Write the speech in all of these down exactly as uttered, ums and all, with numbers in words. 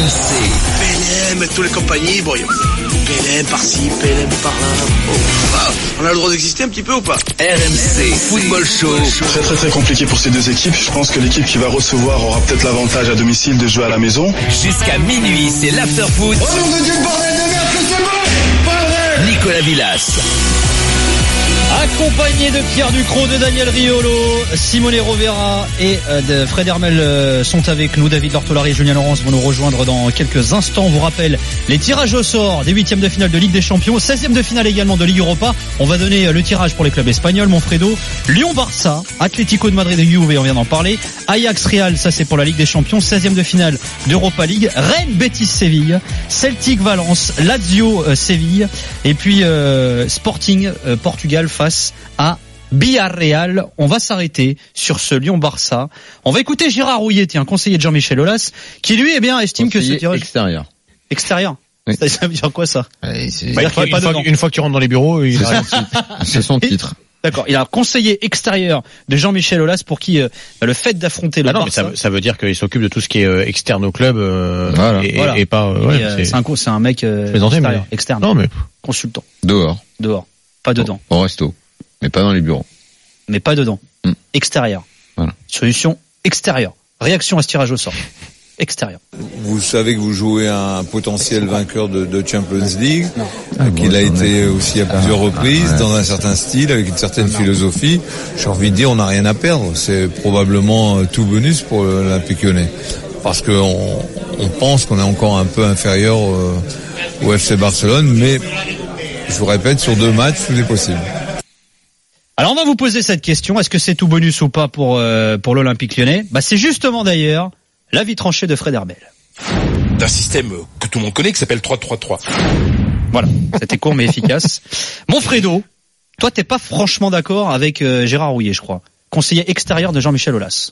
M C. P L M, toutes les compagnies, bon, P L M par-ci, P L M par-là. Oh, on a le droit d'exister un petit peu ou pas? R M C Football Show. Très très très compliqué pour ces deux équipes. Je pense que l'équipe qui va recevoir aura peut-être l'avantage à domicile de jouer à la maison. Jusqu'à minuit, c'est l'after-foot. Oh nom de Dieu, bordel de merde, que c'est bon! Bordel! Nicolas Villas. Accompagné de Pierre Ducrot, de Daniel Riolo, Simone Rovera et de Fred Hermel sont avec nous. David Lortolari et Julien Laurence vont nous rejoindre dans quelques instants. On vous rappelle les tirages au sort des huitièmes de finale de Ligue des Champions, seizième de finale également de Ligue Europa. On va donner le tirage pour les clubs espagnols, Monfredo. Lyon-Barça, Atlético de Madrid et Juve, on vient d'en parler. Ajax-Real, ça c'est pour la Ligue des Champions, seizième de finale d'Europa League. Rennes-Betis-Séville, Celtic-Valence, Lazio-Séville et puis euh, Sporting euh, Portugal face à Villarreal. On va s'arrêter sur ce Lyon-Barça. On va écouter Gérard Rouillet, tiens, conseiller de Jean-Michel Aulas, qui lui, eh bien, estime conseiller que ce tirage extérieur. Extérieur. Oui. Ça, ça veut dire quoi ça? Ouais, c'est... Bah, une, fois, une, fois, une fois que tu rentres dans les bureaux, il a... c'est son titre. D'accord. Il a un conseiller extérieur de Jean-Michel Aulas pour qui euh, le fait d'affronter le ah non, Barça. Mais ça, ça veut dire qu'il s'occupe de tout ce qui est euh, externe au club euh, voilà. Et, voilà. et pas. Euh, ouais, et, euh, c'est, c'est, un, c'est un mec euh, extérieur. Mais... externe. Non mais consultant. Dehors. Dehors. Pas dedans. Au resto. Mais pas dans les bureaux. Mais pas dedans. Mm. Extérieur. Voilà. Solution extérieure. Réaction à ce tirage au sort. Extérieur. Vous savez que vous jouez un potentiel vainqueur de, de Champions League, ah, qu'il bon, a été est... aussi à plusieurs ah, reprises, ouais. dans un certain style, avec une certaine non. philosophie. J'ai envie de dire, on n'a rien à perdre. C'est probablement tout bonus pour l'Olympique Lyonnais. Parce qu'on on pense qu'on est encore un peu inférieur au, au F C Barcelone, mais je vous répète, sur deux matchs, tout est possible. Alors on va vous poser cette question, est-ce que c'est tout bonus ou pas pour euh, pour l'Olympique Lyonnais? Bah c'est justement d'ailleurs l'avis tranché de Fred Hermel. D'un système que tout le monde connaît qui s'appelle trois trois trois. Voilà, c'était court mais efficace. Monfredo, toi t'es pas franchement d'accord avec euh, Gérard Rouillet, je crois, conseiller extérieur de Jean-Michel Aulas.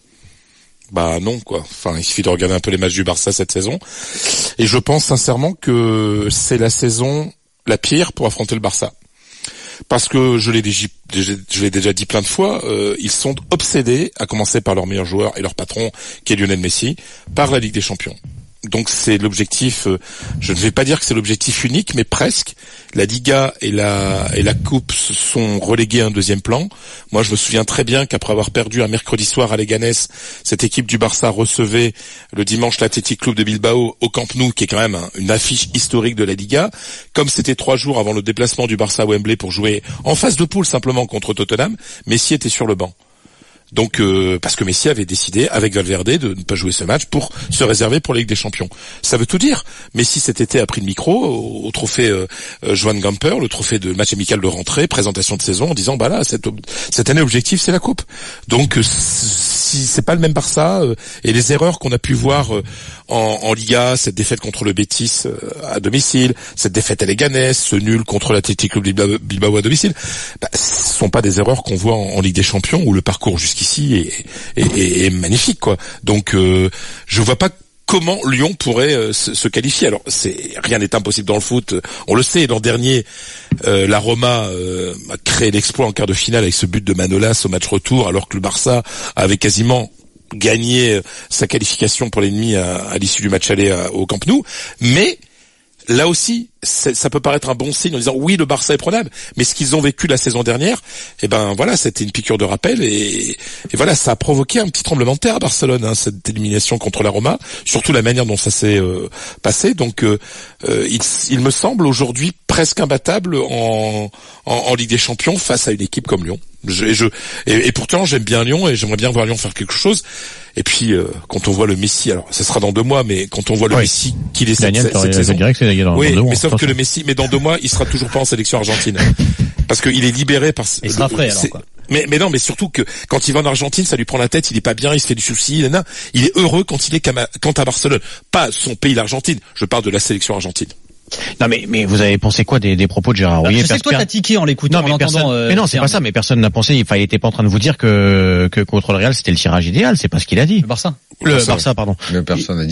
Bah non quoi. Enfin, il suffit de regarder un peu les matchs du Barça cette saison. Et je pense sincèrement que c'est la saison la pire pour affronter le Barça. Parce que je l'ai déjà, je l'ai déjà dit plein de fois, euh, ils sont obsédés, à commencer par leur meilleur joueur et leur patron, qui est Lionel Messi, par la Ligue des Champions. Donc c'est l'objectif, euh, je ne vais pas dire que c'est l'objectif unique, mais presque. La Liga et la et la Coupe se sont relégués à un deuxième plan. Moi, je me souviens très bien qu'après avoir perdu un mercredi soir à Leganés, cette équipe du Barça recevait le dimanche l'Athletic Club de Bilbao au Camp Nou, qui est quand même un, une affiche historique de la Liga. Comme c'était trois jours avant le déplacement du Barça à Wembley pour jouer en phase de poule simplement contre Tottenham, Messi était sur le banc. Donc euh, parce que Messi avait décidé avec Valverde de ne pas jouer ce match pour se réserver pour la Ligue des Champions. Ça veut tout dire. Messi cet été a pris le micro au, au trophée euh, Johan Gamper, le trophée de match amical de rentrée, présentation de saison, en disant bah là cette cette année objectif c'est la coupe. Donc euh, si c'est pas le même Barça euh, et les erreurs qu'on a pu voir euh, en, en Liga, cette défaite contre le Betis euh, à domicile, cette défaite à Leganés, ce nul contre l'Athletic Club Bilbao, Bilbao à domicile, bah, ce sont pas des erreurs qu'on voit en, en Ligue des Champions où le parcours jusqu'ici ici est, est, est, est magnifique quoi. Donc euh, je vois pas comment Lyon pourrait euh, se, se qualifier. Alors c'est rien n'est impossible dans le foot, on le sait. L'an dernier, euh, la Roma euh, a créé l'exploit en quart de finale avec ce but de Manolas au match retour, alors que le Barça avait quasiment gagné sa qualification pour l'ennemi à, à l'issue du match aller à, au Camp Nou. Mais là aussi, ça peut paraître un bon signe en disant oui, le Barça est prenable, mais ce qu'ils ont vécu la saison dernière, eh ben voilà, c'était une piqûre de rappel et, et voilà, ça a provoqué un petit tremblement de terre à Barcelone, hein, cette élimination contre la Roma, surtout la manière dont ça s'est euh, passé. Donc, euh, euh, il, il me semble aujourd'hui presque imbattable en, en, en Ligue des Champions face à une équipe comme Lyon. Je, et, je, et, et pourtant, j'aime bien Lyon et j'aimerais bien voir Lyon faire quelque chose. Et puis, euh, quand on voit le Messi, alors ça sera dans deux mois, mais quand on voit le oui. Messi qu'il est Daniel, cette, cette saison, direct, c'est dans, oui, dans deux mois, mais sauf que le Messi, mais dans deux mois, il sera toujours pas en sélection argentine, parce qu'il est libéré par. Il sera frais alors quoi. Mais, mais non, mais surtout que quand il va en Argentine, ça lui prend la tête, il est pas bien, il se fait du souci, nanana. Il est heureux quand il est quand à Barcelone, pas son pays l'Argentine. Je parle de la sélection argentine. Non mais mais vous avez pensé quoi des, des propos de Gérard Rouillet? Je sais que toi t'as tiqué en l'écoutant, non, mais en personne, euh, mais non, c'est pas ça. Mais personne n'a pensé. Enfin, il était pas en train de vous dire que que contre le Real c'était le tirage idéal. C'est pas ce qu'il a dit. Le Barça. Le Barça, Barça, pardon. Mais personne n'a dit ça.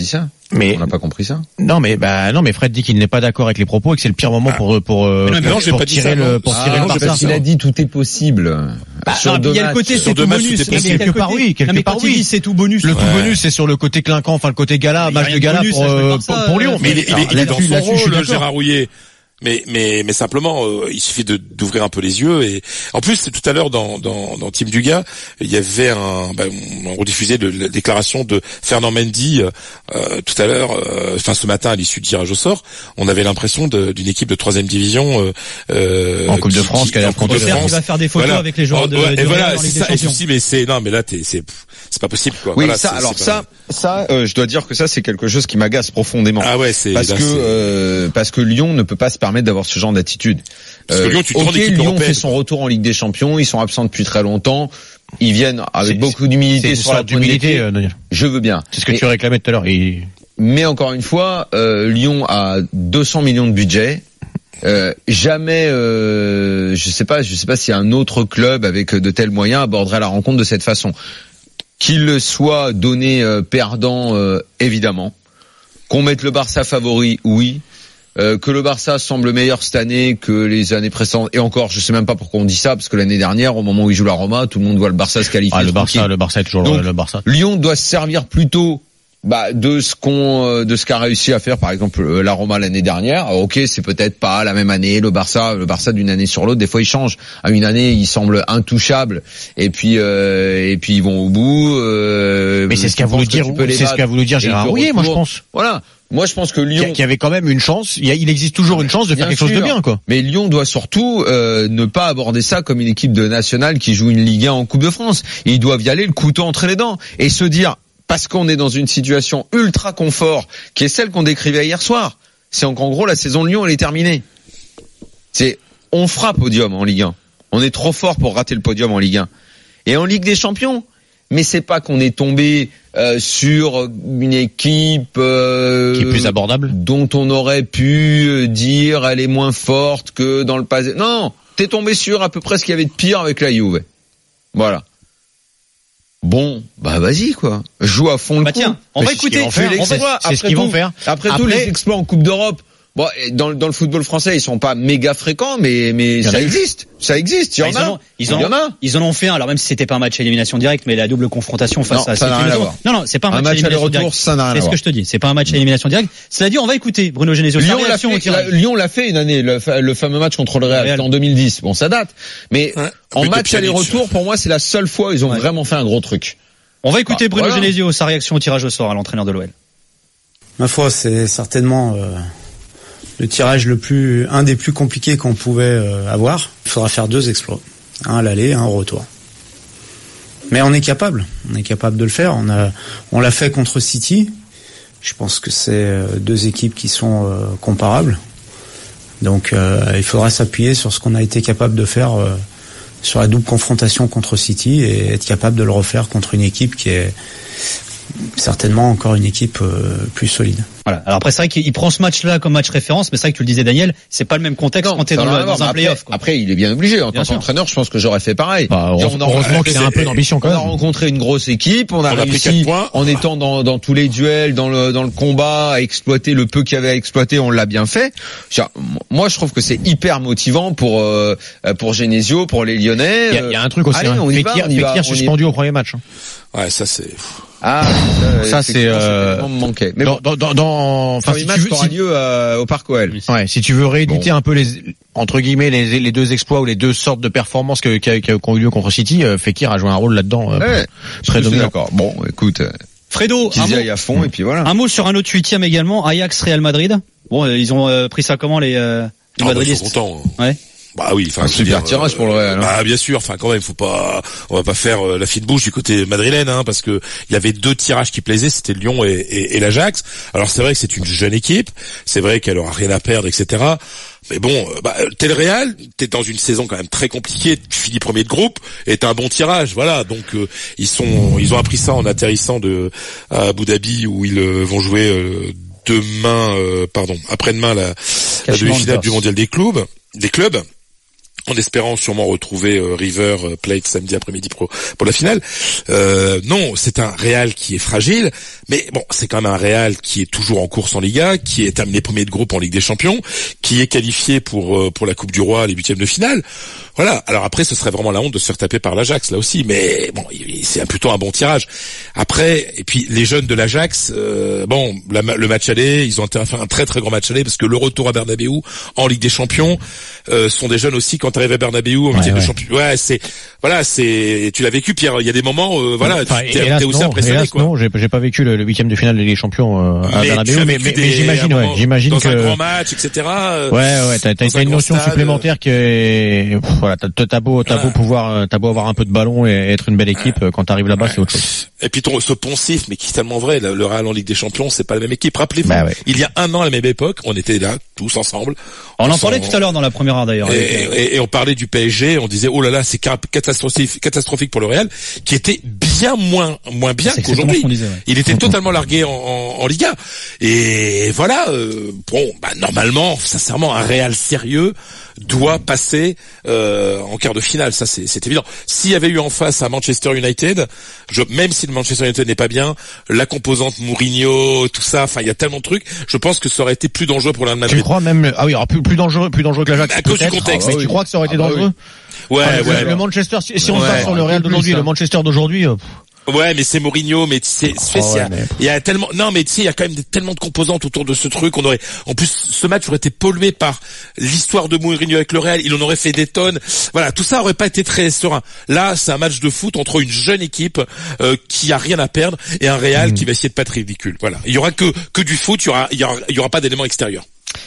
Mais on n'a pas compris ça. Non mais bah non mais Fred dit qu'il n'est pas d'accord avec les propos et que c'est le pire moment ah. pour pour euh, non, pour, non, pour tirer le pour ah, tirer non, le Barça. Il a dit tout est possible. Bah, sur non, il y a le côté c'est tout bonus. Quelque part oui, quelque part oui, c'est tout bonus. Le tout bonus c'est sur le côté clinquant, enfin le côté gala, match de gala pour Lyon. Mais il est dans son rôle, Gérard Rouillet. Mais mais mais simplement, euh, il suffit de d'ouvrir un peu les yeux et en plus tout à l'heure dans dans dans Team Dugas, il y avait un bah, on rediffusait de, la déclaration de Fernand Mendy euh, tout à l'heure, enfin euh, ce matin à l'issue du tirage au sort, on avait l'impression de, d'une équipe de troisième division euh, en Coupe de France qui allait affronter France. Il va faire des photos voilà. avec les joueurs de, ouais, de et voilà, c'est ça. Et ceci, mais c'est non, mais là t'es c'est c'est pas possible quoi. Oui, voilà, ça c'est, alors c'est ça ça euh, je dois dire que ça c'est quelque chose qui m'agace profondément. Ah ouais, c'est parce là, que euh, parce que Lyon ne peut pas se permettre d'avoir ce genre d'attitude. Parce que Lyon, tu euh, ok, Lyon européenne. fait son retour en Ligue des Champions, ils sont absents depuis très longtemps, ils viennent avec c'est, beaucoup d'humilité sur la d'humilité, euh, Daniel. Je veux bien. C'est ce que mais, tu réclamais tout à l'heure. Et... Mais encore une fois, euh, Lyon a deux cents millions de budget. Euh, jamais, euh, je sais pas, je sais pas si un autre club avec de tels moyens aborderait la rencontre de cette façon. Qu'il soit donné euh, perdant, euh, évidemment. Qu'on mette le Barça favori, oui. Euh, que le Barça semble meilleur cette année que les années précédentes. Et encore, je sais même pas pourquoi on dit ça, parce que l'année dernière, au moment où il joue la Roma, tout le monde voit le Barça se qualifier. Ah, le Barça, le Barça est toujours Donc, le Barça. Lyon doit se servir plutôt bah de ce qu'on de ce qu'a réussi à faire par exemple la Roma l'année dernière. Alors, ok, c'est peut-être pas la même année, le Barça le Barça d'une année sur l'autre, des fois il change. À une année, il semble intouchable et puis euh, et puis ils vont au bout euh, mais c'est ce qu'a voulu dire c'est ce qu'a voulu dire Gérard Rouillet, moi je pense. Voilà. Moi, je pense que Lyon, qui avait quand même une chance, il, y a, il existe toujours une chance de faire quelque sûr, chose de bien, quoi. Mais Lyon doit surtout euh, ne pas aborder ça comme une équipe de nationale qui joue une Ligue un en Coupe de France. Ils doivent y aller le couteau entre les dents et se dire, parce qu'on est dans une situation ultra confort, qui est celle qu'on décrivait hier soir, c'est qu'en gros la saison de Lyon elle est terminée. C'est on fera podium en Ligue un. On est trop fort pour rater le podium en Ligue un. Et en Ligue des Champions. Mais c'est pas qu'on est tombé euh, sur une équipe euh, qui est plus abordable, dont on aurait pu dire elle est moins forte que dans le passé. Non, t'es tombé sur à peu près ce qu'il y avait de pire avec la Juve. Voilà. Bon, bah vas-y quoi. Joue à fond le bah coup. Tiens, on va écouter. C'est, c'est, c'est ce qu'ils vont faire. Après, après tous les exploits en Coupe d'Europe. Bon, dans, dans le football français, ils sont pas méga fréquents, mais mais ça existe, ça existe. Il y en a. Ils en ont, ils en ont fait un. Alors même si c'était pas un match à élimination directe, mais la double confrontation face non, à. Ça n'a rien à voir. Non non, c'est pas un, un match, match à élimination directe. Ça n'a rien à voir. C'est ce que je te dis. C'est pas un match à élimination directe. Cela dit, on va écouter Bruno Genesio. Lyon l'a fait. La, Lyon l'a fait une année, le, le fameux match contre le Real, Real. en deux mille dix. Bon, ça date. Mais ouais. en match aller-retour, pour moi, c'est la seule fois où ils ont ouais. vraiment fait un gros truc. On va écouter Bruno voilà. Genesio, sa réaction au tirage au sort à l'entraîneur de l'O L. Ma foi, c'est certainement euh, le tirage le plus, un des plus compliqués qu'on pouvait euh, avoir. Il faudra faire deux exploits, un à l'aller, un au retour. Mais on est capable, on est capable de le faire. On a, on l'a fait contre City. Je pense que c'est euh, deux équipes qui sont euh, comparables. Donc, euh, il faudra s'appuyer sur ce qu'on a été capable de faire. Euh, sur la double confrontation contre City et être capable de le refaire contre une équipe qui est certainement encore une équipe euh, plus solide. Voilà. Alors après c'est vrai qu'il prend ce match-là comme match référence, mais c'est vrai que tu le disais Daniel, c'est pas le même contexte non, quand t'es dans, le, dans un après, play-off. Quoi. Après il est bien obligé en tant qu'entraîneur, je pense que j'aurais fait pareil. Bah, on a, heureusement qu'il a un peu d'ambition quand même. On a rencontré une grosse équipe, on a on réussi a en étant dans, dans tous les duels, dans le dans le combat, à exploiter le peu qu'il y avait à exploiter, on l'a bien fait. Moi je trouve que c'est hyper motivant pour euh, pour Genesio, pour les Lyonnais. Il y a, il y a un truc aussi. Allez, hein. on y Fekir, va, on y Fekir va, suspendu au premier match. Ouais, ça c'est. Ah, ça, ça c'est euh, manquait. Mais dans, bon, dans, dans, enfin, si match aura si, lieu euh, au Parc O L. Ouais, si tu veux rééditer bon. un peu les entre guillemets les, les deux exploits ou les deux sortes de performances que, qui, qui, qui ont eu lieu contre City, euh, Fekir a joué un rôle là-dedans. Euh, ouais, très dominant. D'accord. Bon, écoute. Fredo, qu'ils y aillent à fond et puis voilà. Un mot sur un autre huitième également, Ajax Real Madrid. Bon, euh, ils ont euh, pris ça comment les, euh, les ah, Madridistes. Bah, ils sont contents. Ouais. Bah oui, enfin un super dire, tirage euh, pour le Real. Hein. Bah bien sûr, enfin quand même, faut pas, on va pas faire euh, la fine bouche du côté madrilène, hein, parce que il y avait deux tirages qui plaisaient, c'était Lyon et, et, et l'Ajax. Alors c'est vrai que c'est une jeune équipe, c'est vrai qu'elle aura rien à perdre, et cetera. Mais bon, euh, bah t'es le Real, t'es dans une saison quand même très compliquée, tu finis premier de groupe, et t'as un bon tirage, voilà. Donc euh, ils sont, ils ont appris ça en atterrissant de à Abu Dhabi où ils euh, vont jouer euh, demain, euh, pardon, après-demain la, la demi-finale du mondial des clubs, des clubs. en espérant sûrement retrouver euh, River euh, Plate samedi après-midi pour, pour la finale. Euh, non, c'est un Real qui est fragile, mais bon, c'est quand même un Real qui est toujours en course en Liga, qui est terminé premier de groupe en Ligue des Champions, qui est qualifié pour euh, pour la Coupe du Roi, les huitièmes de finale. Voilà. Alors après, ce serait vraiment la honte de se faire taper par l'Ajax là aussi, mais bon, c'est plutôt un bon tirage. Après, et puis les jeunes de l'Ajax, euh, bon, la, le match aller, ils ont intérêt à faire un très très grand match aller parce que le retour à Bernabéu en Ligue des Champions euh, sont des jeunes aussi quand t'arrives à Bernabéu en huitième ouais, de champion. Ouais, c'est voilà, c'est tu l'as vécu, Pierre. Il y a des moments, euh, voilà, enfin, t'es, t'es aussi non, impressionné hélas, quoi. Non, j'ai, j'ai pas vécu le huitième de finale de Ligue des Champions euh, à Bernabéu, mais, mais, des, mais j'imagine, ouais, j'imagine dans que un grand match, et cetera. Euh, ouais, ouais, t'as, t'as, t'as une notion stade, supplémentaire qui est, pff, voilà, t'as, t'as beau, t'as voilà. beau pouvoir, t'as beau avoir un peu de ballon et être une belle équipe, ouais. quand t'arrives là-bas, ouais. c'est autre chose. Et puis ton, ce poncif, mais qui est tellement vrai, le Real en Ligue des Champions, c'est pas la même équipe. Rappelez-vous, bah ouais. il y a un an à la même époque, on était là tous ensemble. On en parlait tout à l'heure dans la première heure d'ailleurs. Et, et, et on parlait du P S G, on disait oh là là, c'est catastrophique, catastrophique pour le Real, qui était bien moins moins bien c'est qu'aujourd'hui. Disait, ouais. Il était totalement largué en, en, en Liga. Et voilà, euh, bon, bah normalement, sincèrement, un Real sérieux doit passer euh, en quart de finale, ça c'est, c'est évident. S'il y avait eu en face à Manchester United, je, même si le Manchester United n'est pas bien, la composante Mourinho, tout ça, enfin il y a tellement de trucs, je pense que ça aurait été plus dangereux pour l'Real Madrid. Tu crois même ah oui, alors plus plus dangereux, plus dangereux que l'Ajax. À cause du contexte. Ah, mais oui. Tu crois que ça aurait été ah, dangereux? Oui. Ouais, enfin, ouais. Le, le Manchester, si, si on ouais, se base sur le Real d'aujourd'hui, le Manchester d'aujourd'hui. Euh, Ouais, mais c'est Mourinho, mais c'est spécial. Oh ouais, mais... Il y a tellement, non, mais tu sais, il y a quand même des, tellement de composantes autour de ce truc. On aurait, en plus, ce match aurait été pollué par l'histoire de Mourinho avec le Real. Il en aurait fait des tonnes. Voilà, tout ça aurait pas été très serein. Là, c'est un match de foot entre une jeune équipe euh, qui a rien à perdre et un Real mmh. qui va essayer de pas être ridicule. Voilà, il y aura que que du foot. Il y aura, il y aura, il y aura pas d'éléments extérieurs.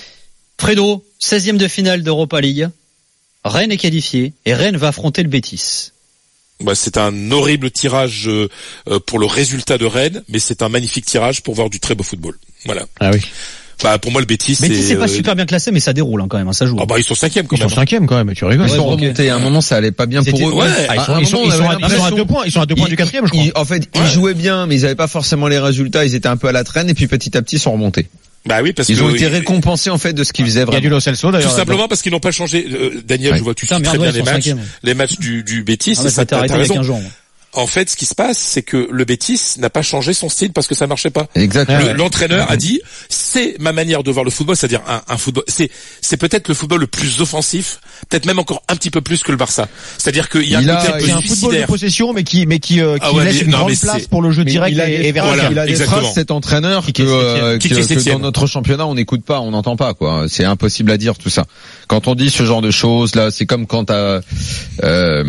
Fredo, seizième de finale d'Europa League. Rennes est qualifié et Rennes va affronter le Betis. Bah, c'est un horrible tirage euh, pour le résultat de Rennes, mais c'est un magnifique tirage pour voir du très beau football. Voilà. Ah oui. Bah pour moi le Betis, Betis c'est, c'est pas euh... super bien classé, mais ça déroule hein, quand même, hein, ça joue. Ah bah ils sont cinquième quand ils même. Ils sont cinquième quand même, tu rigoles. Ils sont okay. remontés. À un moment, ça allait pas bien C'était... pour eux. Ouais. Ah, ils sont, ils sont, ils sont, à, ils sont à deux points. Ils sont à deux points ils, du quatrième, je crois. Ils, en fait, ouais. ils jouaient bien, mais ils avaient pas forcément les résultats. Ils étaient un peu à la traîne, et puis petit à petit, ils sont remontés. Bah oui, parce ils que ont été récompensés en fait de ce qu'ils faisaient vraiment. Il y a du Lo Celso d'ailleurs. Tout simplement parce qu'ils n'ont pas changé. Euh, Daniel, ouais. je vois que tu suis très bien les matchs, les matchs du du Betis. Ah, ça t'as raison. En fait, ce qui se passe, c'est que le Betis n'a pas changé son style parce que ça marchait pas. Exactement. Le, l'entraîneur a dit, c'est ma manière de voir le football, c'est-à-dire un, un football, c'est, c'est peut-être le football le plus offensif, peut-être même encore un petit peu plus que le Barça. C'est-à-dire qu'il y a, il un, a, il y a un football de possession, mais qui, mais qui, euh, qui ah ouais, laisse mais, une non, grande place pour le jeu direct et, et vertical. Voilà, il a des traces, cet entraîneur, que, euh, que, que dans notre championnat, on n'écoute pas, on n'entend pas, quoi. C'est impossible à dire, tout ça. Quand on dit ce genre de choses, là, c'est comme quand t'as, euh,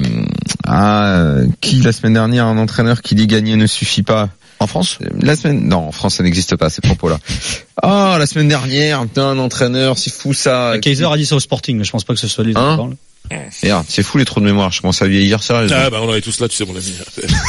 un, qui, la semaine dernière, un entraîneur qui dit gagner ne suffit pas. En France? La semaine, non, en France, ça n'existe pas, ces propos-là. Ah, oh, la semaine dernière, putain, un entraîneur, c'est fou, ça. Kaiser a dit ça au Sporting, mais je pense pas que ce soit lui. Hein? Merde, c'est fou les trous de mémoire, je commence à vieillir sérieusement. Ah bah on est tous là, tu sais mon ami.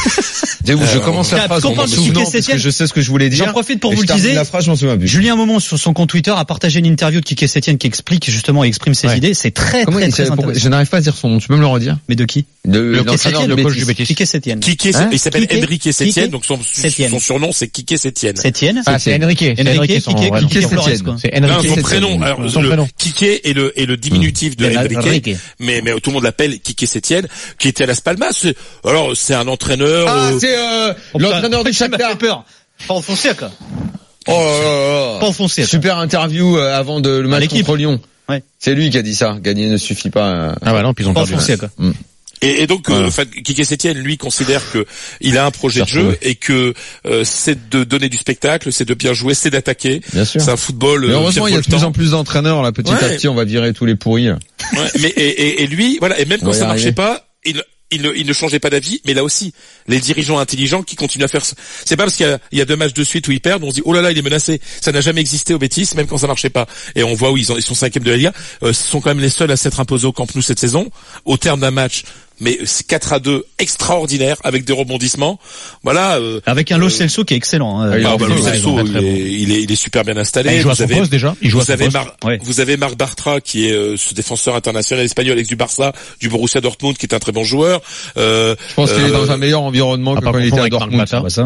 Je commence la phrase en me souvenant parce que je sais ce que je voulais dire. J'en profite pour vous le teaser. La phrase, je m'en souviens plus. Julien Momon sur son compte Twitter a partagé une interview de Kike Sétienne qui explique justement et exprime ses ouais. idées. C'est très Comment très, très intéressant. Je n'arrive pas à dire son nom, tu peux me le redire? Mais de qui? De l'entraîneur de coach du Betis. Kike Sétienne. Kike, il s'appelle Enrique Sétienne, donc son son surnom c'est Kike Sétienne. Sétienne? Ah, c'est Enrique. Enrique Kike Sétienne. C'est Enrique. Son prénom, alors le Kike est le est le diminutif de Enrique, mais mais tout le monde l'appelle Kike Sétienne, qui était à Las Palmas. Alors c'est un entraîneur. Ah, c'est euh, l'entraîneur du Shakhtar. Peur. Pas Fonseca. Oh là là. Pas Fonseca. Super interview avant de le match contre Lyon. Ouais. C'est lui qui a dit ça. Gagner ne suffit pas. Ah bah non, puis ils ont pas perdu. Fonseca. Mm. Et, et donc, voilà. euh, Kike Sétienne, lui, considère que il a un projet de jeu et que euh, c'est de donner du spectacle, c'est de bien jouer, c'est d'attaquer. Bien sûr. C'est un football. Mais heureusement, il y a de plus en plus d'entraîneurs là. Petit ouais. à petit, on va virer tous les pourris. Là. Ouais, mais et, et, et lui, voilà. Et même quand ça marchait pas, il Il ne, il ne changeait pas d'avis, mais là aussi, les dirigeants intelligents qui continuent à faire. C'est pas parce qu'il y a, il y a deux matchs de suite où ils perdent, on se dit oh là là, il est menacé. Ça n'a jamais existé au Betis, même quand ça marchait pas. Et on voit où ils, ont, ils sont cinquième de la Liga. Euh, ce sont quand même les seuls à s'être imposés au Camp Nou cette saison, au terme d'un match. Mais c'est quatre à deux extraordinaire avec des rebondissements. Voilà. Euh, avec un Lo Celso euh, qui est excellent. Hein. Ah, bah, Lo Celso, il, est, il est, il est super bien installé. Il joue à son poste déjà. Il joue vous à avez son Mar- ouais. Vous avez Marc Bartra qui est euh, ce défenseur international espagnol ex du Barça, du Borussia Dortmund, qui est un très bon joueur. Euh, Je pense euh, qu'il est dans un meilleur environnement que quand il était à Dortmund. Ça.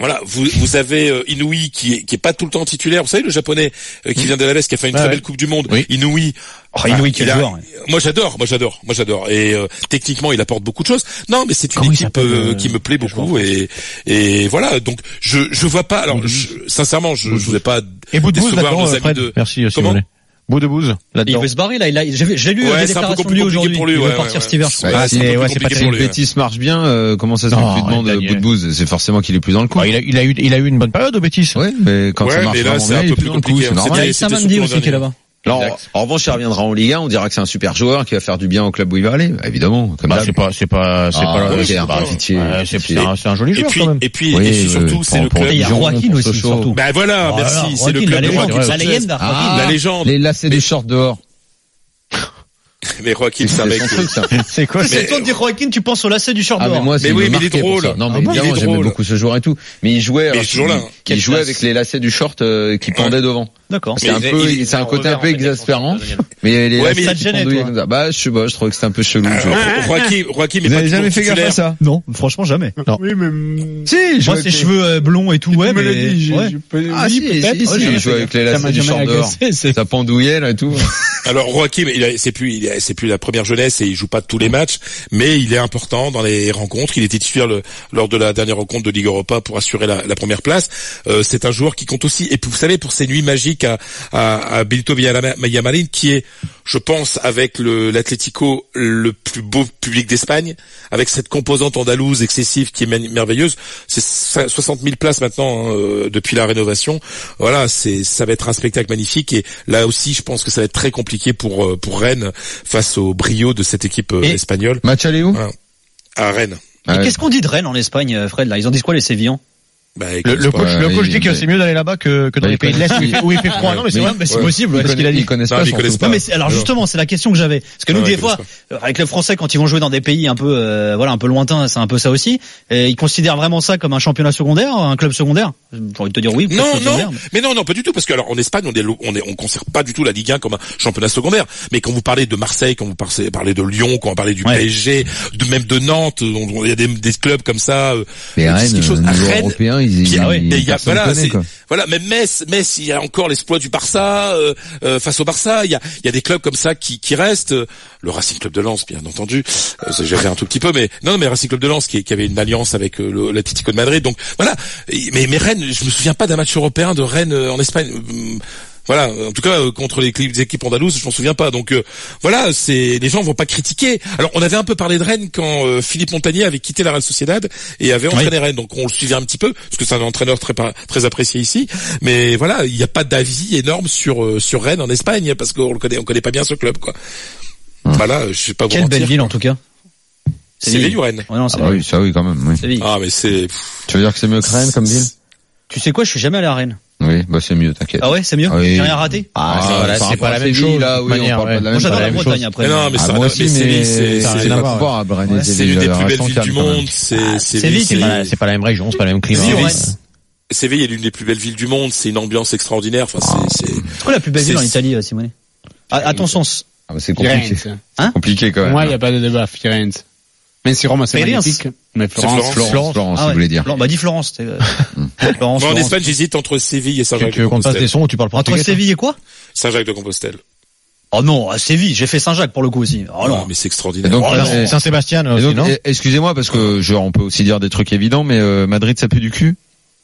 Voilà, vous vous avez euh, Inouï qui est qui est pas tout le temps titulaire. Vous savez le japonais euh, qui vient de l'A L S qui a fait une ouais, très belle Coupe du Monde. Oui. Inouï. Oh, Inouï quel joueur. Moi j'adore, moi j'adore, moi j'adore. Et euh, techniquement il apporte beaucoup de choses. Non mais c'est une Comment équipe euh, qui me plaît beaucoup et et voilà. Donc je je vois pas. Alors je, sincèrement je je voudrais pas décevoir nos amis de. Merci. Comment Bout de bouse là-dedans. Il veut se barrer là, il a j'ai, j'ai lu ouais, des déclarations de lui aujourd'hui. Pour lui, il veut ouais, partir ouais, cet hiver. Ouais, ouais, c'est, ouais, c'est pas si le Betis marche bien, euh, comment ça se fait plus de monde Bout de bouse, c'est forcément qu'il est plus dans le coup. Bah, il a il a eu il a eu une bonne période au Betis. Ouais, mais quand ouais, ça marche mais là, vraiment c'est bien, un peu plus compliqué. C'est normal. Il y a Samandi aussi qui est là-bas. Alors, en revanche, il reviendra en Ligue un, on dira que c'est un super joueur qui va faire du bien au club où il va aller, évidemment. Comme bah, c'est pas, c'est pas, c'est ah, pas, oui, c'est, c'est, pas pitié, ouais, c'est, c'est, un, c'est un joli et joueur puis, quand même. Et puis, oui, et puis surtout, euh, c'est le club. Il y a Joaquin aussi, surtout. Ben voilà, merci, c'est le club. La légende, la légende. Les lacets du short dehors. Mais Joaquin, c'est un mec. C'est quoi? C'est toi de dire Joaquin, tu penses au lacet du short ah, dehors. Mais moi, c'est mais oui, mais il est drôle. Non, mais évidemment, j'aimais beaucoup ce joueur et tout. Mais il jouait, alors, toujours là. Il jouait avec les lacets du short qui pendaient devant. D'accord. C'est un peu, c'est un côté un peu exaspérant. Mais les ouais, mais ça te gênait, toi. Bah, je sais pas, je trouvais que c'était un peu chelou. Joaquin, Joaquin, mais vous avez jamais fait gaffe à ça? Non, franchement, jamais. Non. Oui, mais, si, moi, ses cheveux blonds et tout, ouais, mais, ah, si, si, si, il jouait avec les lacets du short dehors. Ça pendouillait, là, et tout. Alors, Joaquin, il a, c'est plus, il a, c'est plus la première jeunesse et il joue pas tous les matchs, mais il est important dans les rencontres. Il était titulaire le, lors de la dernière rencontre de Ligue Europa pour assurer la, la première place. Euh, c'est un joueur qui compte aussi. Et vous savez, pour ces nuits magiques à, à, à Benito Villamarín, qui est, je pense, avec le, l'Atlético, le plus beau public d'Espagne, avec cette composante andalouse excessive qui est merveilleuse. C'est soixante mille places maintenant, hein, euh, depuis la rénovation. Voilà, c'est, ça va être un spectacle magnifique. Et là aussi, je pense que ça va être très compliqué pour, pour Rennes face au brio de cette équipe euh, espagnole. Match aller où? Voilà. À Rennes. Et ouais. Qu'est-ce qu'on dit de Rennes en Espagne, Fred, là? Ils en disent quoi, les Sévillans? Bah, le, le coach, le coach dit que c'est mieux d'aller là-bas que, que dans les pays de l'Est où il fait froid. Non, mais c'est vrai, mais c'est possible. Est-ce qu'il a dit? Ils connaissent pas. Ils connaissent pas. Non, mais alors justement, c'est la question que j'avais. Parce que nous, des fois, avec les Français, quand ils vont jouer dans des pays un peu, euh, voilà, un peu lointains, c'est un peu ça aussi. Et ils considèrent vraiment ça comme un championnat secondaire, un club secondaire. J'ai envie de te dire oui. Non, non. Mais non, non, pas du tout. Parce que alors, en Espagne, on est, on est, on considère pas du tout la Ligue un comme un championnat secondaire. Mais quand vous parlez de Marseille, quand vous parlez de Lyon, quand vous parlez du P S G, de même de Nantes, il y a des, des clubs comme ça. Mais Rennes, au niveau européen, ils il y a, voilà, c'est, voilà, même Metz, Metz, il y a encore l'exploit du Barça euh, euh, face au Barça. Il y a, il y a des clubs comme ça qui, qui restent. Le Racing Club de Lens, bien entendu. Euh, j'ai fait un tout petit peu, mais non, non, mais Racing Club de Lens qui, qui avait une alliance avec euh, le, l'Atlético de Madrid. Donc voilà. Mais, mais Rennes, je me souviens pas d'un match européen de Rennes euh, en Espagne. Voilà, en tout cas euh, contre les, les équipes andalouses, je m'en souviens pas. Donc euh, voilà, c'est les gens vont pas critiquer. Alors on avait un peu parlé de Rennes quand euh, Philippe Montagnier avait quitté la Real Sociedad et avait entraîné oui. Rennes. Donc on le suivait un petit peu parce que c'est un entraîneur très très apprécié ici. Mais voilà, il n'y a pas d'avis énorme sur euh, sur Rennes en Espagne parce qu'on le connaît, on connaît pas bien ce club quoi. Hum. Voilà, je sais pas. Quelle belle ville en tout cas. Séville ou Rennes? Ouais, non, ah bah oui, ça oui quand même. Oui. Ah mais c'est. Tu veux dire que c'est mieux que Rennes comme ville? Tu sais quoi, je suis jamais allé à Rennes. Oui, bah c'est mieux, t'inquiète. Ah ouais, c'est mieux. Ah oui. J'ai rien raté. Ah, ah voilà, c'est pas la même chose là. Oui, on parle pas de la même chose. Moi j'adore la Bretagne après. Non, mais ça, moi aussi, mais c'est c'est pas pouvoir à Rennes. C'est l'une des plus belles villes du monde. C'est Séville, c'est pas c'est pas la même région, c'est pas le même climat. Séville est l'une des plus belles villes du monde. C'est une ambiance extraordinaire. Enfin, c'est c'est. C'est quoi la plus belle ville en Italie, Simone? À ton sens. Ah bah c'est compliqué. Hein? Compliqué quand même. Moi, il y a pas de débat. Firenze. Mais si Rome, c'est magnifique. Mais Florence, Florence, Florence, Florence, ah ouais. vous voulez dire. Bah dis Florence. Florence. Moi, en Espagne, j'hésite entre Séville et Saint-Jacques de Compostelle. Tu veux qu'on passe des sons ou tu parles entre Séville et quoi? Saint-Jacques de Compostelle. Oh non, à Séville, j'ai fait Saint-Jacques pour le coup aussi. Oh non, non mais c'est extraordinaire. Donc, oh euh, Saint-Sébastien aussi, donc, non? Excusez-moi parce que genre on peut aussi dire des trucs évidents, mais euh, Madrid ça pue du cul.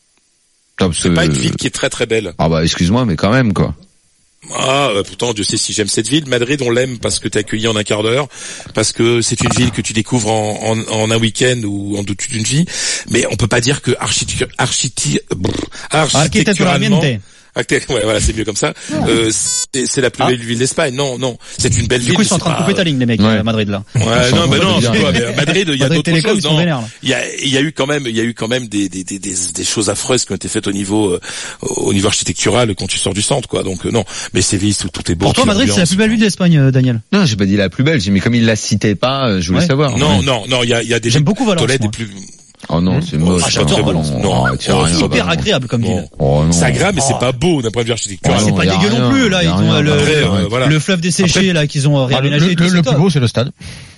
Non, c'est pas une ville qui est très très belle. Ah bah excuse-moi, mais quand même quoi. Ah, bah, pourtant, Dieu sait si j'aime cette ville. Madrid, on l'aime parce que t'es accueilli en un quart d'heure, parce que c'est une ville que tu découvres en, en, en un week-end ou en toute une vie. Mais on peut pas dire que architecture, architi, architecturalement, ouais, voilà, c'est mieux comme ça. Euh, c'est, c'est la plus belle ah. ville d'Espagne. Non, non, c'est une belle du ville. Du coup, ils sont en train de couper ta ligne, les mecs, ouais. à Madrid là. Ouais, non, bah non, c'est quoi, mais Madrid, il y a Madrid d'autres choses. Non, vénères, il y a, il y a eu quand même, il y a eu quand même des, des, des, des, des choses affreuses qui ont été faites au niveau, euh, au niveau architectural quand tu sors du centre, quoi. Donc euh, non, mais Séville, tout, tout est beau. Pour toi, Madrid, c'est la plus belle ville d'Espagne, euh, Daniel. Non, j'ai pas dit la plus belle. J'ai mais comme il la citait pas, je voulais ouais. savoir. Non, ouais. non, non, il y a, il y a des. J'aime beaucoup Valence. Des plus. Oh non, c'est moche. Ah, j'adore Valence. Non, c'est hyper agréable comme ville. C'est agréable, mais c'est pas beau d'un point de vue architectural. C'est pas dégueu non plus, là. Ils ont le fleuve desséché, là, qu'ils ont réaménagé. Le plus beau, c'est le stade.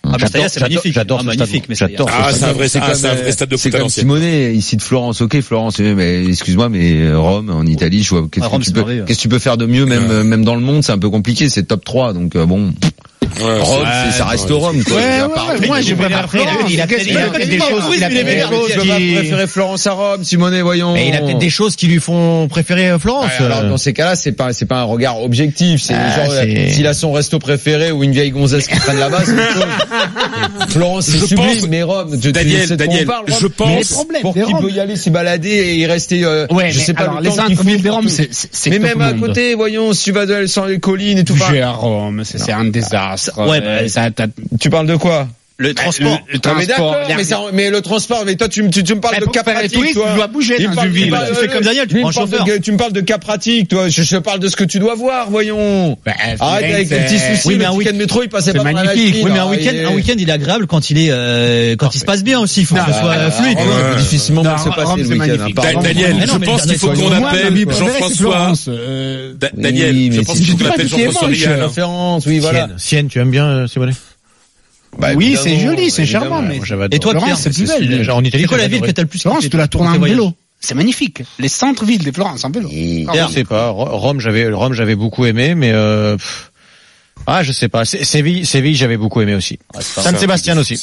Ah, Mestalla, c'est magnifique. J'adore, ah, ce magnifique, stade. J'adore. Ah, c'est un vrai, c'est, ah, c'est un vrai stade de foot à l'ancienne. Simonet, il cite Florence. Ok, Florence, mais excuse-moi, mais Rome, en Italie, je vois, qu'est-ce ah, Rome, que tu peux, ouais. qu'est-ce que tu peux faire de mieux, même, ouais. même dans le monde, c'est un peu compliqué, c'est top trois, donc, euh, bon. Ouais, Rome, c'est, ça reste ouais, Rome, quoi. Ouais, ouais, ouais, moi, je préfère Florence. Il a peut-être des choses, il a peut-être des choses qui... Je vais pas préférer Florence à Rome, Simonet, voyons. Mais il a peut-être des choses qui lui font préférer Florence. Ouais, alors, dans ces cas-là, c'est pas, c'est pas un regard objectif, c'est ah, genre, c'est... s'il a son resto préféré ou une vieille gonzesse qui traîne là-bas, c'est autre chose. Florence, c'est je sublime, pense... mais Rome, tu, Daniel, tu Daniel, parle, je pense, pour qui peut y aller s'y balader et y rester, euh, ouais, je sais pas, alors, le les temps centres-villes de Rome, c'est, c'est mais même à côté, voyons, si tu vas sur les collines et tout. Bouger à Rome, c'est un désastre. Ouais, tu parles de quoi? Le transport. Le, le transport. Mais, mais, ça, mais le transport, mais toi, tu, tu, tu me parles mais de cas pratiques, touristes, toi. Tu dois bouger dans parle, une ville. Parle, tu fais comme Daniel, tu prends un chauffeur. De, tu me parles de cas pratiques, toi. Je, je parle de ce que tu dois voir, voyons. Bah, arrête avec tes petits soucis. Oui, mais un week-end métro, il passait pas par la ville. Oui, mais un week-end, un week-end, il est agréable quand il est, euh, quand il se passe bien aussi. Il faut que ce soit fluide. Difficilement mal se passer le week-end. Daniel, je pense qu'il faut qu'on appelle Jean-François. Daniel, je pense qu'il faut qu'on appelle Jean-François Rial. Oui, voilà. Sienne, tu aimes bien, Simonet? Bah, oui, c'est joli, c'est charmant, mais. Et toi, Pierre, c'est plus belle. En Italie, c'est quoi la ville que t'as le plus Florence, tu la tournes en vélo. C'est magnifique. Les centres-villes de Florence en vélo. Je sais pas. Rome, j'avais, Rome, j'avais beaucoup aimé, mais euh, ah, je sais pas. Séville, Séville, j'avais beaucoup aimé aussi. San Sébastien aussi.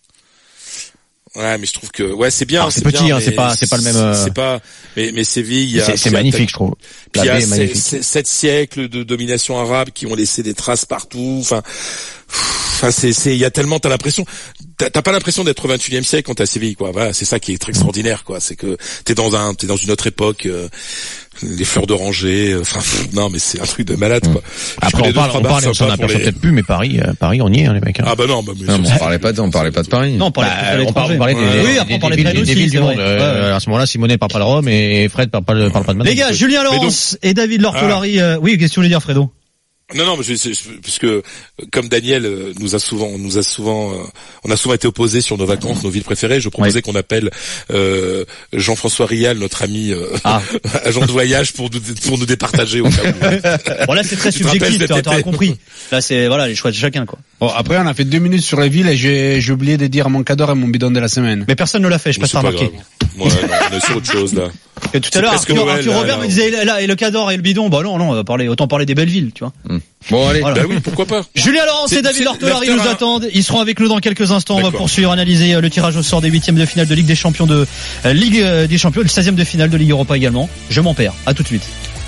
Ouais, mais je trouve que ouais, c'est bien. Alors, c'est, c'est petit, bien, hein, c'est pas, c'est pas le même. Euh... C'est pas. Mais mais Séville, il y a. C'est, c'est magnifique, je trouve. Puis il y a sept siècles de domination arabe qui ont laissé des traces partout. Enfin, enfin, c'est, c'est, il y a tellement, t'as l'impression, t'as, t'as pas l'impression d'être au vingt-et-unième siècle quand t'es à Séville, quoi. Voilà, c'est ça qui est très extraordinaire, quoi. C'est que t'es dans un, t'es dans une autre époque. Euh, les fleurs d'oranger, enfin pff, non mais c'est un truc de malade quoi. Après on parle, on parle, on s'en aperçoit les... peut-être plus, mais Paris, euh, Paris on y est hein, les mecs. Hein. Ah bah non, bah, mais non, on parlait pas, de, on parlait pas de Paris. Non, on parlait, bah, on parlait, on parlait des, ouais. des, oui, après, on parlait des, des, des, des villes du monde. Euh, à ce moment-là, Simonet parle pas de Rome et Fred parle pas de, parle pas de Madrid. Les gars, Julien Laurence et David Lortolari. Ah. Euh, oui, qu'est-ce que tu voulais dire, Fredo? Non, non, mais je, je, parce que comme Daniel nous a souvent, nous a souvent, euh, on a souvent été opposés sur nos vacances, nos villes préférées. Je proposais oui. qu'on appelle euh, Jean-François Rial, notre ami euh, ah. agent de voyage, pour nous pour nous départager au cas où. Bon là, c'est très subjectif, tu auras compris. Là, c'est voilà les choix de chacun quoi. Bon, après, on a fait deux minutes sur les villes et j'ai, j'ai oublié de dire mon cador et mon bidon de la semaine. Mais personne ne l'a fait, je passe par remarquer. Ouais, non, on est sur autre chose là. Et tout à l'heure, Arthur, Arthur Robert me disait là, et le cador et le bidon, bah non, non, on va parler, autant parler des belles villes, tu vois. Mm. Bon, allez. Voilà. Bah oui, pourquoi pas. Julien Laurence et David Lortolari nous attendent. Ils seront avec nous dans quelques instants. D'accord. On va poursuivre, analyser le tirage au sort des huitièmes de finale de Ligue des Champions de euh, Ligue des Champions, le seizième de finale de Ligue Europa également. Je m'en perds. À tout de suite.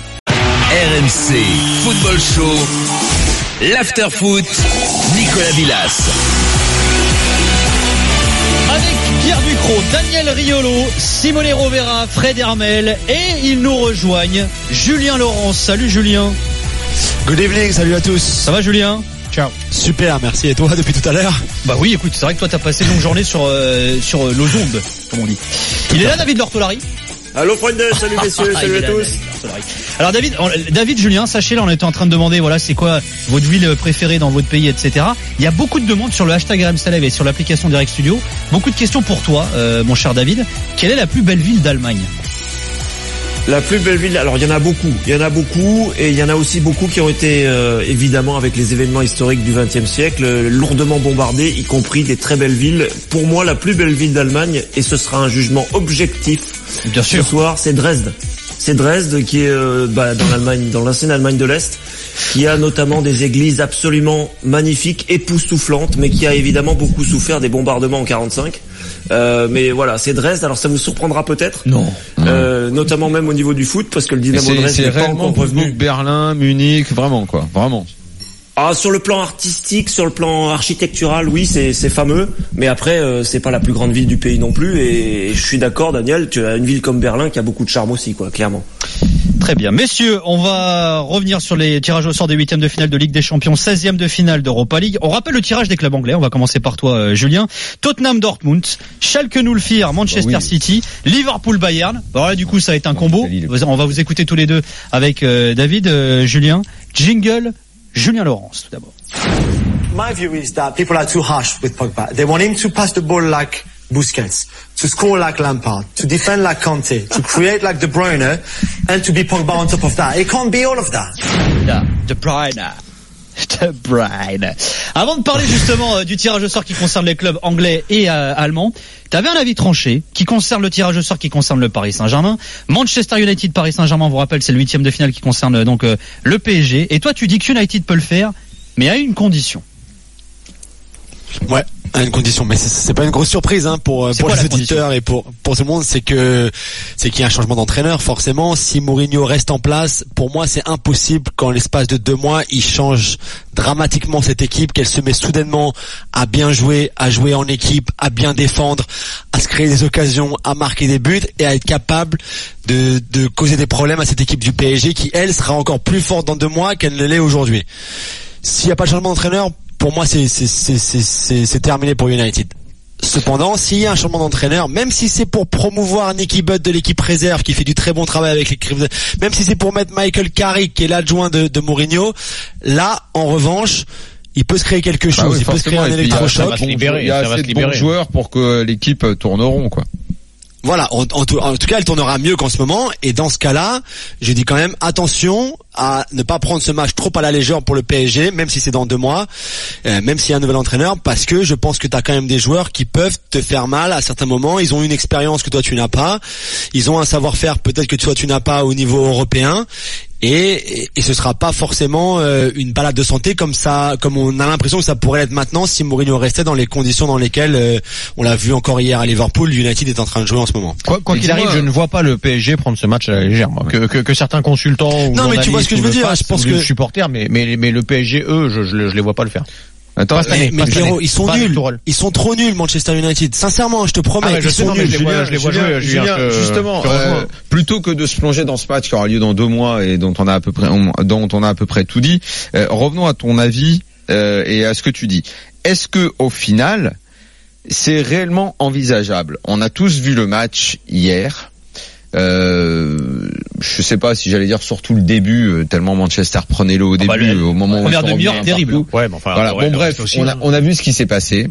R M C Football Show, l'after foot, Nicolas Villas. Avec Pierre Ducrot, Daniel Riolo, Simone Rovera, Fred Hermel et ils nous rejoignent Julien Laurence. Salut Julien. Good evening, salut à tous. Ça va Julien? Ciao. Super, merci. Et toi depuis tout à l'heure? Bah oui, écoute, c'est vrai que toi t'as passé une longue journée sur euh, sur euh, nos ondes, comme on dit. Il est là David Lortolari. Allô Freunde, salut messieurs, ah, salut à tous. Alors David, David Julien, sachez là, on était en train de demander, voilà, c'est quoi votre ville préférée dans votre pays, et cetera. Il y a beaucoup de demandes sur le hashtag R M C Live et sur l'application Direct Studio. Beaucoup de questions pour toi, euh, mon cher David. Quelle est la plus belle ville d'Allemagne? La plus belle ville, alors il y en a beaucoup, il y en a beaucoup, et il y en a aussi beaucoup qui ont été euh, évidemment avec les événements historiques du vingtième siècle euh, lourdement bombardés, y compris des très belles villes. Pour moi, la plus belle ville d'Allemagne, et ce sera un jugement objectif Bien ce sûr. soir, c'est Dresde. C'est Dresde qui est euh, bah, dans l'Allemagne, dans l'ancienne Allemagne de l'Est, qui a notamment des églises absolument magnifiques, époustouflantes, mais qui a évidemment beaucoup souffert des bombardements en quarante-cinq. Euh, mais voilà, c'est Dresde. Alors ça vous surprendra peut-être. Non. Euh, notamment même au niveau du foot, parce que le Dynamo c'est, Dresde n'est pas encore revenu. Berlin, Munich, vraiment quoi, vraiment. Ah, sur le plan artistique, sur le plan architectural, oui, c'est, c'est fameux. Mais après, euh, c'est pas la plus grande ville du pays non plus. Et, et je suis d'accord, Daniel, tu as une ville comme Berlin qui a beaucoup de charme aussi, quoi, clairement. Très bien. Messieurs, on va revenir sur les tirages au sort des huitièmes de finale de Ligue des Champions, seizième de finale d'Europa League. On rappelle le tirage des clubs anglais. On va commencer par toi, euh, Julien. Tottenham, Dortmund, Schalke, Nulfir, Manchester oh oui. City, Liverpool, Bayern. Alors là, du coup, ça va être un combo. On va vous écouter tous les deux avec euh, David, euh, Julien. Jingle, Julien Laurence, tout d'abord. My view is that people are too harsh with Pogba. They want him to pass the ball like Busquets, to score like Lampard, to defend like Conte, to create like De Bruyne, and to be Pogba on top of that. It can't be all of that. Yeah, De Bruyne. De Bruyne. Avant de parler justement euh, du tirage au sort qui concerne les clubs anglais et euh, allemands, t'avais un avis tranché qui concerne le tirage au sort qui concerne le Paris Saint-Germain. Manchester United, Paris Saint-Germain, on vous rappelle, c'est le huitième de finale qui concerne euh, donc euh, le P S G. Et toi, tu dis que United peut le faire, mais à une condition. Ouais, à une condition, mais c'est, c'est pas une grosse surprise hein, pour C'est pour quoi les la condition auditeurs et pour pour tout le monde, c'est que c'est qu'il y a un changement d'entraîneur. Forcément, si Mourinho reste en place, pour moi, c'est impossible qu'en l'espace de deux mois, il change dramatiquement cette équipe, qu'elle se met soudainement à bien jouer, à jouer en équipe, à bien défendre, à se créer des occasions, à marquer des buts et à être capable de de causer des problèmes à cette équipe du P S G qui elle sera encore plus forte dans deux mois qu'elle ne l'est aujourd'hui. S'il n'y a pas de changement d'entraîneur, pour moi, c'est, c'est, c'est, c'est, c'est, c'est terminé pour United. Cependant, s'il y a un changement d'entraîneur, même si c'est pour promouvoir Nicky Butt de l'équipe réserve, qui fait du très bon travail avec l'équipe, même si c'est pour mettre Michael Carrick, qui est l'adjoint de, de Mourinho, là, en revanche, il peut se créer quelque chose, bah oui, il peut se créer un électrochoc. Il y a assez de bons joueurs pour que l'équipe tourne rond, quoi. Voilà, en, en, tout, en tout cas, elle tournera mieux qu'en ce moment. Et dans ce cas-là, je dis quand même attention à ne pas prendre ce match trop à la légère pour le P S G, même si c'est dans deux mois, euh, même s'il y a un nouvel entraîneur, parce que je pense que tu as quand même des joueurs qui peuvent te faire mal à certains moments. Ils ont une expérience que toi tu n'as pas, ils ont un savoir-faire peut-être que toi tu n'as pas au niveau européen. Et, et, et ce sera pas forcément euh, une balade de santé comme ça, comme on a l'impression que ça pourrait être maintenant si Mourinho restait dans les conditions dans lesquelles euh, on l'a vu encore hier à Liverpool. United est en train de jouer en ce moment. Quoi, quoi qu'il arrive, je ne vois pas le P S G prendre ce match à la légère. Moi. Que, que, que certains consultants ou non, mais tu vois ce que je veux dire. Fassent, je pense que que supporters, mais mais mais le P S G, eux, je je, je les vois pas le faire. Attends, mais, mais Pierrot, ils sont nuls. Ils sont trop nuls, Manchester United. Sincèrement, je te promets. Ah ouais, je ils sais, sont non, mais nuls. je les vois, je les vois jouer. Julien, Julien, justement, euh, plutôt que de se plonger dans ce match qui aura lieu dans deux mois et dont on a à peu près, dont on a à peu près tout dit, euh, revenons à ton avis euh, et à ce que tu dis. Est-ce que au final, c'est réellement envisageable? On a tous vu le match hier. Euh, je sais pas si j'allais dire surtout le début, tellement Manchester prenait l'eau au début, bah le, au moment où première demi-heure terrible. Ouais, mais enfin, voilà. Ouais, bon bref, aussi, on a, on a vu ce qui s'est passé.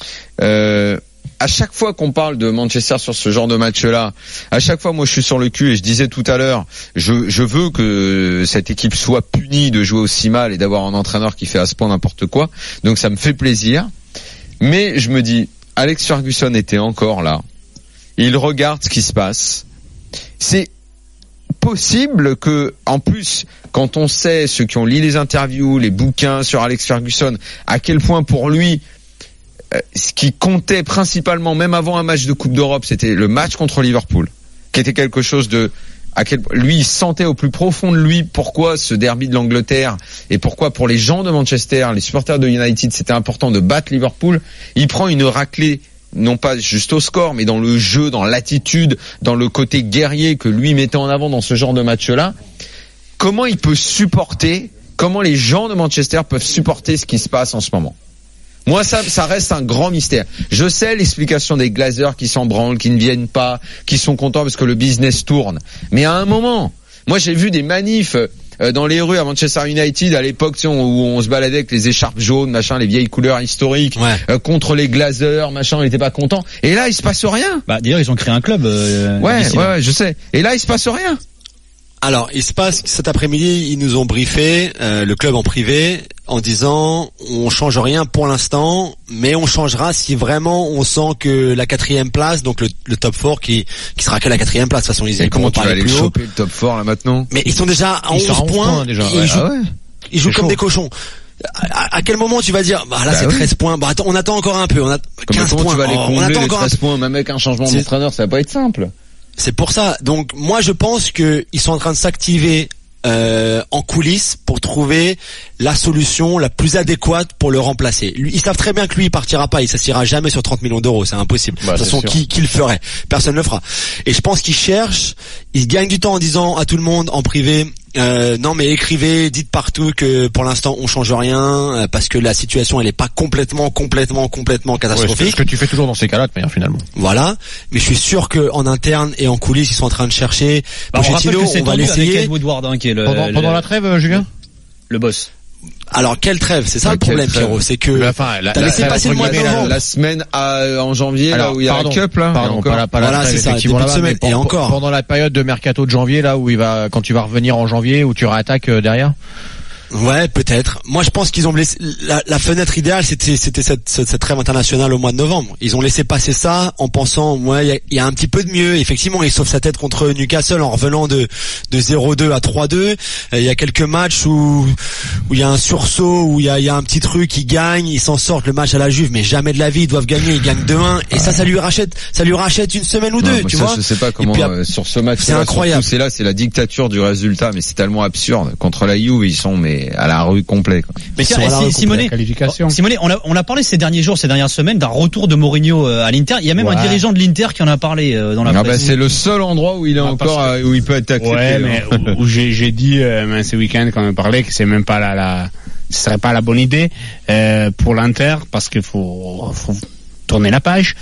Euh, à chaque fois qu'on parle de Manchester sur ce genre de match-là, à chaque fois, moi, je suis sur le cul et je disais tout à l'heure, je, je veux que cette équipe soit punie de jouer aussi mal et d'avoir un entraîneur qui fait à ce point n'importe quoi. Donc, ça me fait plaisir. Mais je me dis, Alex Ferguson était encore là. Il regarde ce qui se passe. C'est possible que, en plus, quand on sait, ceux qui ont lu les interviews, les bouquins sur Alex Ferguson, à quel point pour lui, euh, ce qui comptait principalement, même avant un match de Coupe d'Europe, c'était le match contre Liverpool, qui était quelque chose de, à quel, lui, il sentait au plus profond de lui pourquoi ce derby de l'Angleterre et pourquoi pour les gens de Manchester, les supporters de United, c'était important de battre Liverpool. Il prend une raclée, non pas juste au score, mais dans le jeu, dans l'attitude, dans le côté guerrier que lui mettait en avant dans ce genre de match-là. Comment il peut supporter, comment les gens de Manchester peuvent supporter ce qui se passe en ce moment? Moi, ça, ça reste un grand mystère. Je sais l'explication des Glazers qui s'en branlent, qui ne viennent pas, qui sont contents parce que le business tourne. Mais à un moment, moi j'ai vu des manifs dans les rues à Manchester United à l'époque, tu sais, où on se baladait avec les écharpes jaunes, machin, les vieilles couleurs historiques, ouais. euh, contre les Glazers, machin, on n'était pas content. Et là, il se passe rien. Bah d'ailleurs, ils ont créé un club. Euh, ouais, ouais, ouais, je sais. Et là, il se passe rien. Alors, il se passe cet après-midi, ils nous ont briefé, euh, le club en privé, en disant on change rien pour l'instant, mais on changera si vraiment on sent que la quatrième place, donc le, le top quatre qui qui sera que la quatrième place, de toute façon ils. Et comment tu vas aller choper le top quatre là maintenant? Mais ils sont déjà à onze points, points déjà. Ouais. Ils jouent, ah ouais. ils jouent comme chaud. Des cochons. À, à quel moment tu vas dire bah là bah c'est oui. treize points, bah attends, on attend encore un peu, on a quinze points, tu vas les oh, combler, on attend les encore treize points, même avec un changement d'entraîneur, ça va pas être simple. C'est pour ça. Donc moi je pense que ils sont en train de s'activer euh, en coulisses pour trouver la solution la plus adéquate pour le remplacer. Lui, ils savent très bien que lui il partira pas, il s'assira jamais sur trente millions d'euros, c'est impossible. Bah, de toute façon, qui, qui le ferait? Personne ne le fera. Et je pense qu'ils cherchent, ils gagnent du temps en disant à tout le monde en privé euh, non mais écrivez, dites partout que pour l'instant on change rien euh, parce que la situation elle est pas complètement complètement complètement catastrophique. Ouais, c'est ce que tu fais toujours dans ces cas-là de manière finalement. Voilà, mais je suis sûr que en interne et en coulisses ils sont en train de chercher. Bah, on rappelle que c'est on va l'essayer. Avec Ed Woodward, hein, qui est le, pendant, le, pendant la trêve, Julien. Le boss. Alors quelle trêve? C'est ça ah, le problème, Pierrot, c'est que enfin, la, t'as laissé passer le mois de novembre, la, la semaine à, en janvier. Alors, là où il y a pardon, la cup là. Pardon, pas la, pas la voilà, trêve, c'est ça, effectivement, là, semaine, et encore pendant la période de mercato de janvier là où il va, quand tu vas revenir en janvier où tu réattaques euh, derrière. Ouais, peut-être. Moi, je pense qu'ils ont laissé la, la fenêtre idéale, c'était c'était cette, cette cette trêve internationale au mois de novembre. Ils ont laissé passer ça en pensant, ouais, il y a, y a un petit peu de mieux. Effectivement, il sauve sa tête contre Newcastle en revenant de de zéro deux à trois deux. Il y a quelques matchs où où il y a un sursaut, où il y a il y a un petit truc, ils gagnent, ils s'en sortent le match à la Juve, mais jamais de la vie ils doivent gagner, ils gagnent deux un et ça ça lui rachète ça lui rachète une semaine ou deux, non, tu ça, vois. Je sais pas comment puis, euh, sur ce match c'est là, incroyable. C'est là, c'est la dictature du résultat, mais c'est tellement absurde. Contre la Juve, ils sont mais à la rue complète. Quoi. Mais tiens, si, Simone, Simone, on a on a parlé ces derniers jours, ces dernières semaines d'un retour de Mourinho à l'Inter. Il y a même ouais. un dirigeant de l'Inter qui en a parlé dans la ah presse. Bah c'est le seul endroit où il est ah, encore que... où il peut être accepté. Ouais, mais où, où j'ai j'ai dit euh, ce week-end quand on parlait que c'est même pas la la ce serait pas la bonne idée euh, pour l'Inter parce qu'il faut, faut tourner la page.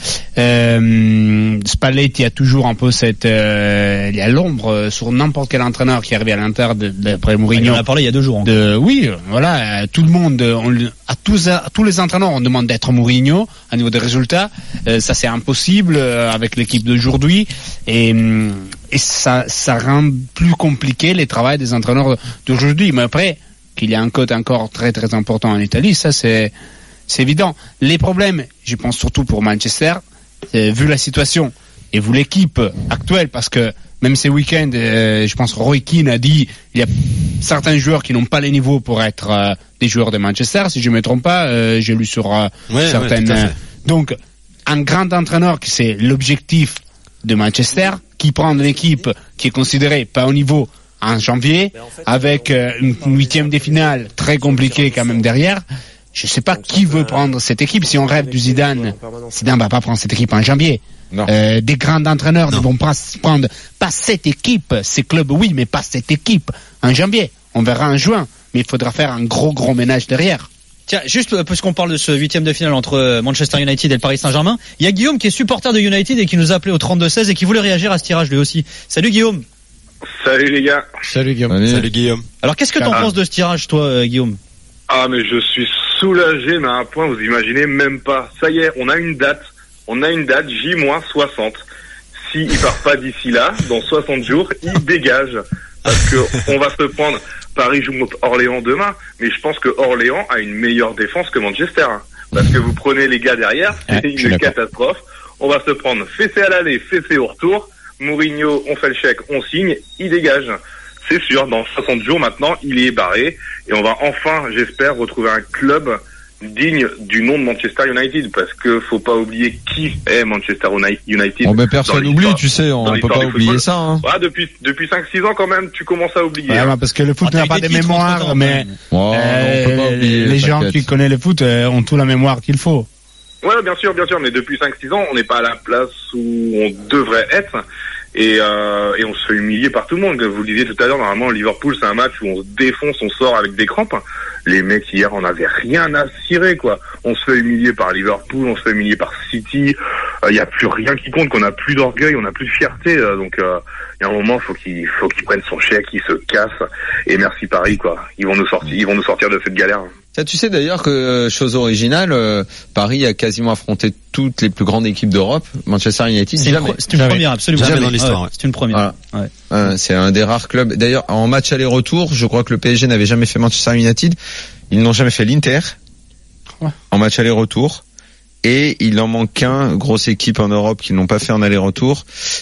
Euh, Spalletti a toujours un peu cette, euh, il y a l'ombre sur n'importe quel entraîneur qui est arrivé à l'Inter d'après Mourinho. On en a parlé il y a deux jours. De, oui, voilà, tout le monde, on, à tous, à tous les entraîneurs, on demande d'être Mourinho à niveau des résultats. Euh, ça c'est impossible euh, avec l'équipe d'aujourd'hui et, et ça, ça rend plus compliqué les travaux des entraîneurs d'aujourd'hui. Mais après, qu'il y a un code encore très très important en Italie, ça c'est c'est évident. Les problèmes, je pense surtout pour Manchester, euh, vu la situation et vu l'équipe actuelle, parce que même ces week-ends, euh, je pense Roy Keane a dit il y a certains joueurs qui n'ont pas les niveaux pour être euh, des joueurs de Manchester, si je me trompe pas, euh, j'ai lu sur euh, ouais, certaines. Ouais, donc un grand entraîneur qui c'est l'objectif de Manchester, qui prend une équipe qui est considérée pas au niveau en janvier, avec euh, une huitième des finales très compliquée quand même derrière. Je sais pas qui veut prendre cette équipe. Si on rêve du Zidane, Zidane va pas prendre cette équipe en janvier. Euh, des grands entraîneurs ne vont pas prendre pas cette équipe, ces clubs oui, mais pas cette équipe en janvier. On verra en juin, mais il faudra faire un gros gros ménage derrière. Tiens, juste parce qu'on parle de ce huitième de finale entre Manchester United et le Paris Saint-Germain, il y a Guillaume qui est supporter de United et qui nous a appelé au trente-deux seize et qui voulait réagir à ce tirage lui aussi. Salut Guillaume. Salut les gars. Salut Guillaume. Salut, Salut Guillaume. Alors qu'est-ce que t'en ah. penses de ce tirage toi euh, Guillaume? Ah mais je suis soulagé mais à un point vous imaginez même pas. Ça y est, on a une date. On a une date J soixante. S'il part pas d'ici là, dans soixante jours, il dégage. Parce que on va se prendre Paris joue Orléans demain, mais je pense que Orléans a une meilleure défense que Manchester. Parce que vous prenez les gars derrière, c'est ouais, une catastrophe. On va se prendre fessé à l'aller, fessé au retour. Mourinho, on fait le chèque, on signe, il dégage. C'est sûr, dans soixante jours maintenant, il est barré et on va enfin, j'espère, retrouver un club digne du nom de Manchester United, parce que faut pas oublier qui est Manchester United. Oh, mais personne n'oublie, tu sais, on peut pas oublier ça. Hein. Ouais, depuis depuis cinq six ans quand même, tu commences à oublier. Ouais, hein. Parce que le foot ah, n'a pas de mémoire, mais oh, euh, on peut pas oublier, les gens t'inquiète. qui connaissent le foot euh, ont tout la mémoire qu'il faut. Ouais, bien sûr, bien sûr, mais depuis cinq six ans, on n'est pas à la place où on devrait être. Et, euh, et on se fait humilier par tout le monde. Vous le disiez tout à l'heure, normalement, Liverpool, c'est un match où on se défonce, on sort avec des crampes. Les mecs, hier, on n'avait rien à cirer, quoi. On se fait humilier par Liverpool, on se fait humilier par City. Il euh, n'y a plus rien qui compte, qu'on n'a plus d'orgueil, on n'a plus de fierté. Euh, donc, il euh, y a un moment, faut qu'il faut qu'il prenne son chèque, qu'il se casse. Et merci Paris, quoi. Ils vont nous sortir, ils vont nous sortir de cette galère. Ça, tu sais d'ailleurs que, chose originale, euh, Paris a quasiment affronté toutes les plus grandes équipes d'Europe. Manchester United, c'est, jamais. Une, c'est une jamais. première, absolument. Jamais, jamais dans l'histoire. Ouais, ouais. C'est une première. Voilà. Ouais. Euh, c'est un des rares clubs. D'ailleurs, en match aller-retour, je crois que le P S G n'avait jamais fait Manchester United. Ils n'ont jamais fait l'Inter. Ouais. En match aller-retour. Et il en manque qu'un, grosse équipe en Europe qui n'ont pas fait en aller-retour.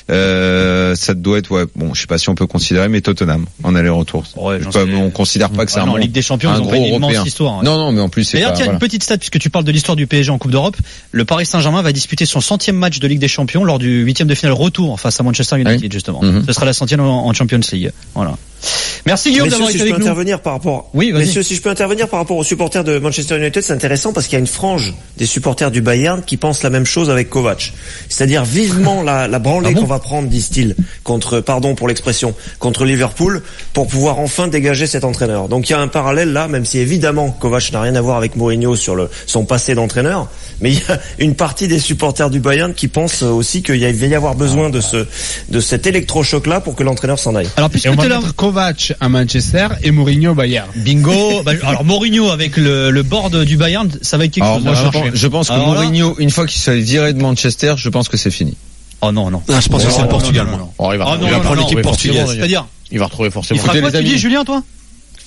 Euh, ça doit être, ouais, bon, je sais pas si on peut considérer, mais Tottenham en aller-retour. Ouais, pas, on considère pas que c'est ouais, un non, bon, Ligue des Champions, un ils ont gros pas une immense européen. histoire. Ouais. Non, non, mais en plus c'est. D'ailleurs, pas, tiens, voilà. une petite stat puisque tu parles de l'histoire du P S G en Coupe d'Europe. Le Paris Saint-Germain va disputer son centième match de Ligue des Champions lors du huitième de finale retour face à Manchester United, oui. justement. Mm-hmm. Ce sera la centième en, en Champions League. Voilà. Merci Guillaume d'avoir été si avec je peux nous. Intervenir par rapport... Oui, vas-y. Messieurs, si je peux intervenir par rapport aux supporters de Manchester United, c'est intéressant parce qu'il y a une frange des supporters du Bayern qui pensent la même chose avec Kovac. C'est-à-dire vivement la, la branlée ah bon qu'on va prendre, disent-ils, contre, pardon pour l'expression, contre Liverpool, pour pouvoir enfin dégager cet entraîneur. Donc il y a un parallèle là, même si évidemment Kovac n'a rien à voir avec Mourinho sur le, son passé d'entraîneur, mais il y a une partie des supporters du Bayern qui pensent aussi qu'il y a, il va y avoir besoin de ce, de cet électrochoc-là pour que l'entraîneur s'en aille. Alors puisque tu l'as Kovac à Manchester et Mourinho au Bayern. Bingo. bah, alors Mourinho avec le, le board du Bayern, ça va être quelque alors, chose. Moi, je, pense, je pense que alors Mourinho, là, une fois qu'il s'est viré de Manchester, je pense que c'est fini. Oh non non. non je pense oh, que c'est le Portugal. Non, non, non. Oh, il va, oh, non, il va non, prendre non, l'équipe portugaise. C'est-à-dire, il va retrouver forcément. Il fera quoi, tu dis, Julien, toi?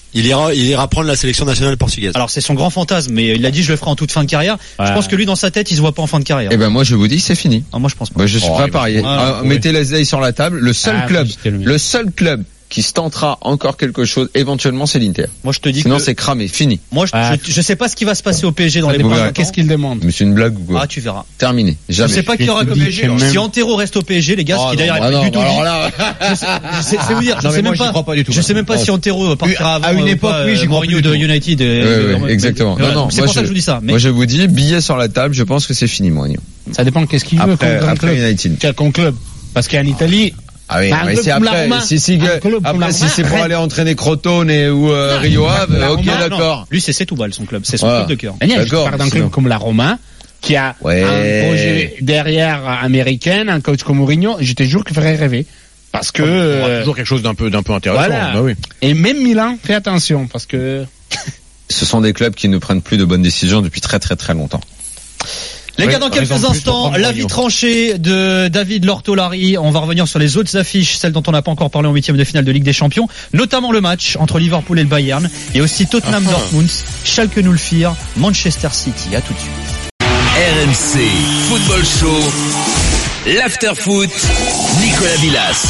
Il ira, il ira prendre la sélection nationale portugaise. Alors c'est son grand fantasme, mais il a dit je le ferai en toute fin de carrière. Ouais. Je pense que lui dans sa tête il se voit pas en fin de carrière. Eh ben moi je vous dis c'est fini. Ah, moi je pense pas. Moi je suis Oh, prêt à il va- parier. Ah, Ah, ouais. mettez les ailes sur la table. Le seul Ah, club, c'était le mieux. le seul club qui se tentera encore quelque chose, éventuellement c'est l'Inter. Moi je te dis Sinon que c'est cramé, fini. moi je, Ah. je, je sais pas ce qui va se passer au P S G dans Ça les dépend prochains de temps. qu'est-ce qu'il demande. Mais c'est une blague ou quoi? Ah tu verras. Terminé. Je Jamais. sais pas qui Je aura te comme dis P S G. que Alors, même- Si Antero reste au P S G, les gars, Oh ce qui non, d'ailleurs est ah pas non, du tout alors dit. là- Je sais, je sais, c'est vous dire, je Non, mais sais moi, même j'y pas. crois pas du tout, Je sais moi. même pas si Antero partira avant. à une euh, époque, pas, oui, j'y euh, crois Mourinho plus de du tout. United. Ouais, euh, ouais, euh, exactement. voilà. Non, non, C'est moi pour ça je, que je vous dis ça. Mais moi je vous dis, billet sur la table, je pense que c'est fini, Mourinho. Ça dépend qu'est-ce qu'il veut Après, comme grand après club. United. Quel comme club? Parce qu'en Italie, Ah oui, Bah, un mais club c'est comme la après, Roma. si, si, Un club comme après, la si Roma, c'est pour arrête. aller entraîner Crotone et, ou, euh, Non, Rio Ave, la ok, Roma, d'accord. lui c'est Setúbal son club, c'est son Voilà. club de cœur. Daniel, je D'accord, parle d'un sinon. club comme la Roma, qui a Ouais. un projet derrière américain, un coach comme Mourinho, je te jure qu'il ferait rêver. Parce que, On aura euh, toujours quelque chose d'un peu, d'un peu intéressant. voilà. Bah oui. Et même Milan, fais attention, parce que, Ce sont des clubs qui ne prennent plus de bonnes décisions depuis très très très longtemps. Les Ouais, gars, dans raison quelques de plus pour instants, prendre l'avis Mourinho. tranché de David Lortolari. On va revenir sur les autres affiches, celles dont on n'a pas encore parlé en huitième de finale de Ligue des Champions, notamment le match entre Liverpool et le Bayern, et aussi Tottenham Dortmund, Schalke null vier, Manchester City. À tout de suite. R M C Football Show, l'after foot, Nicolas Villas.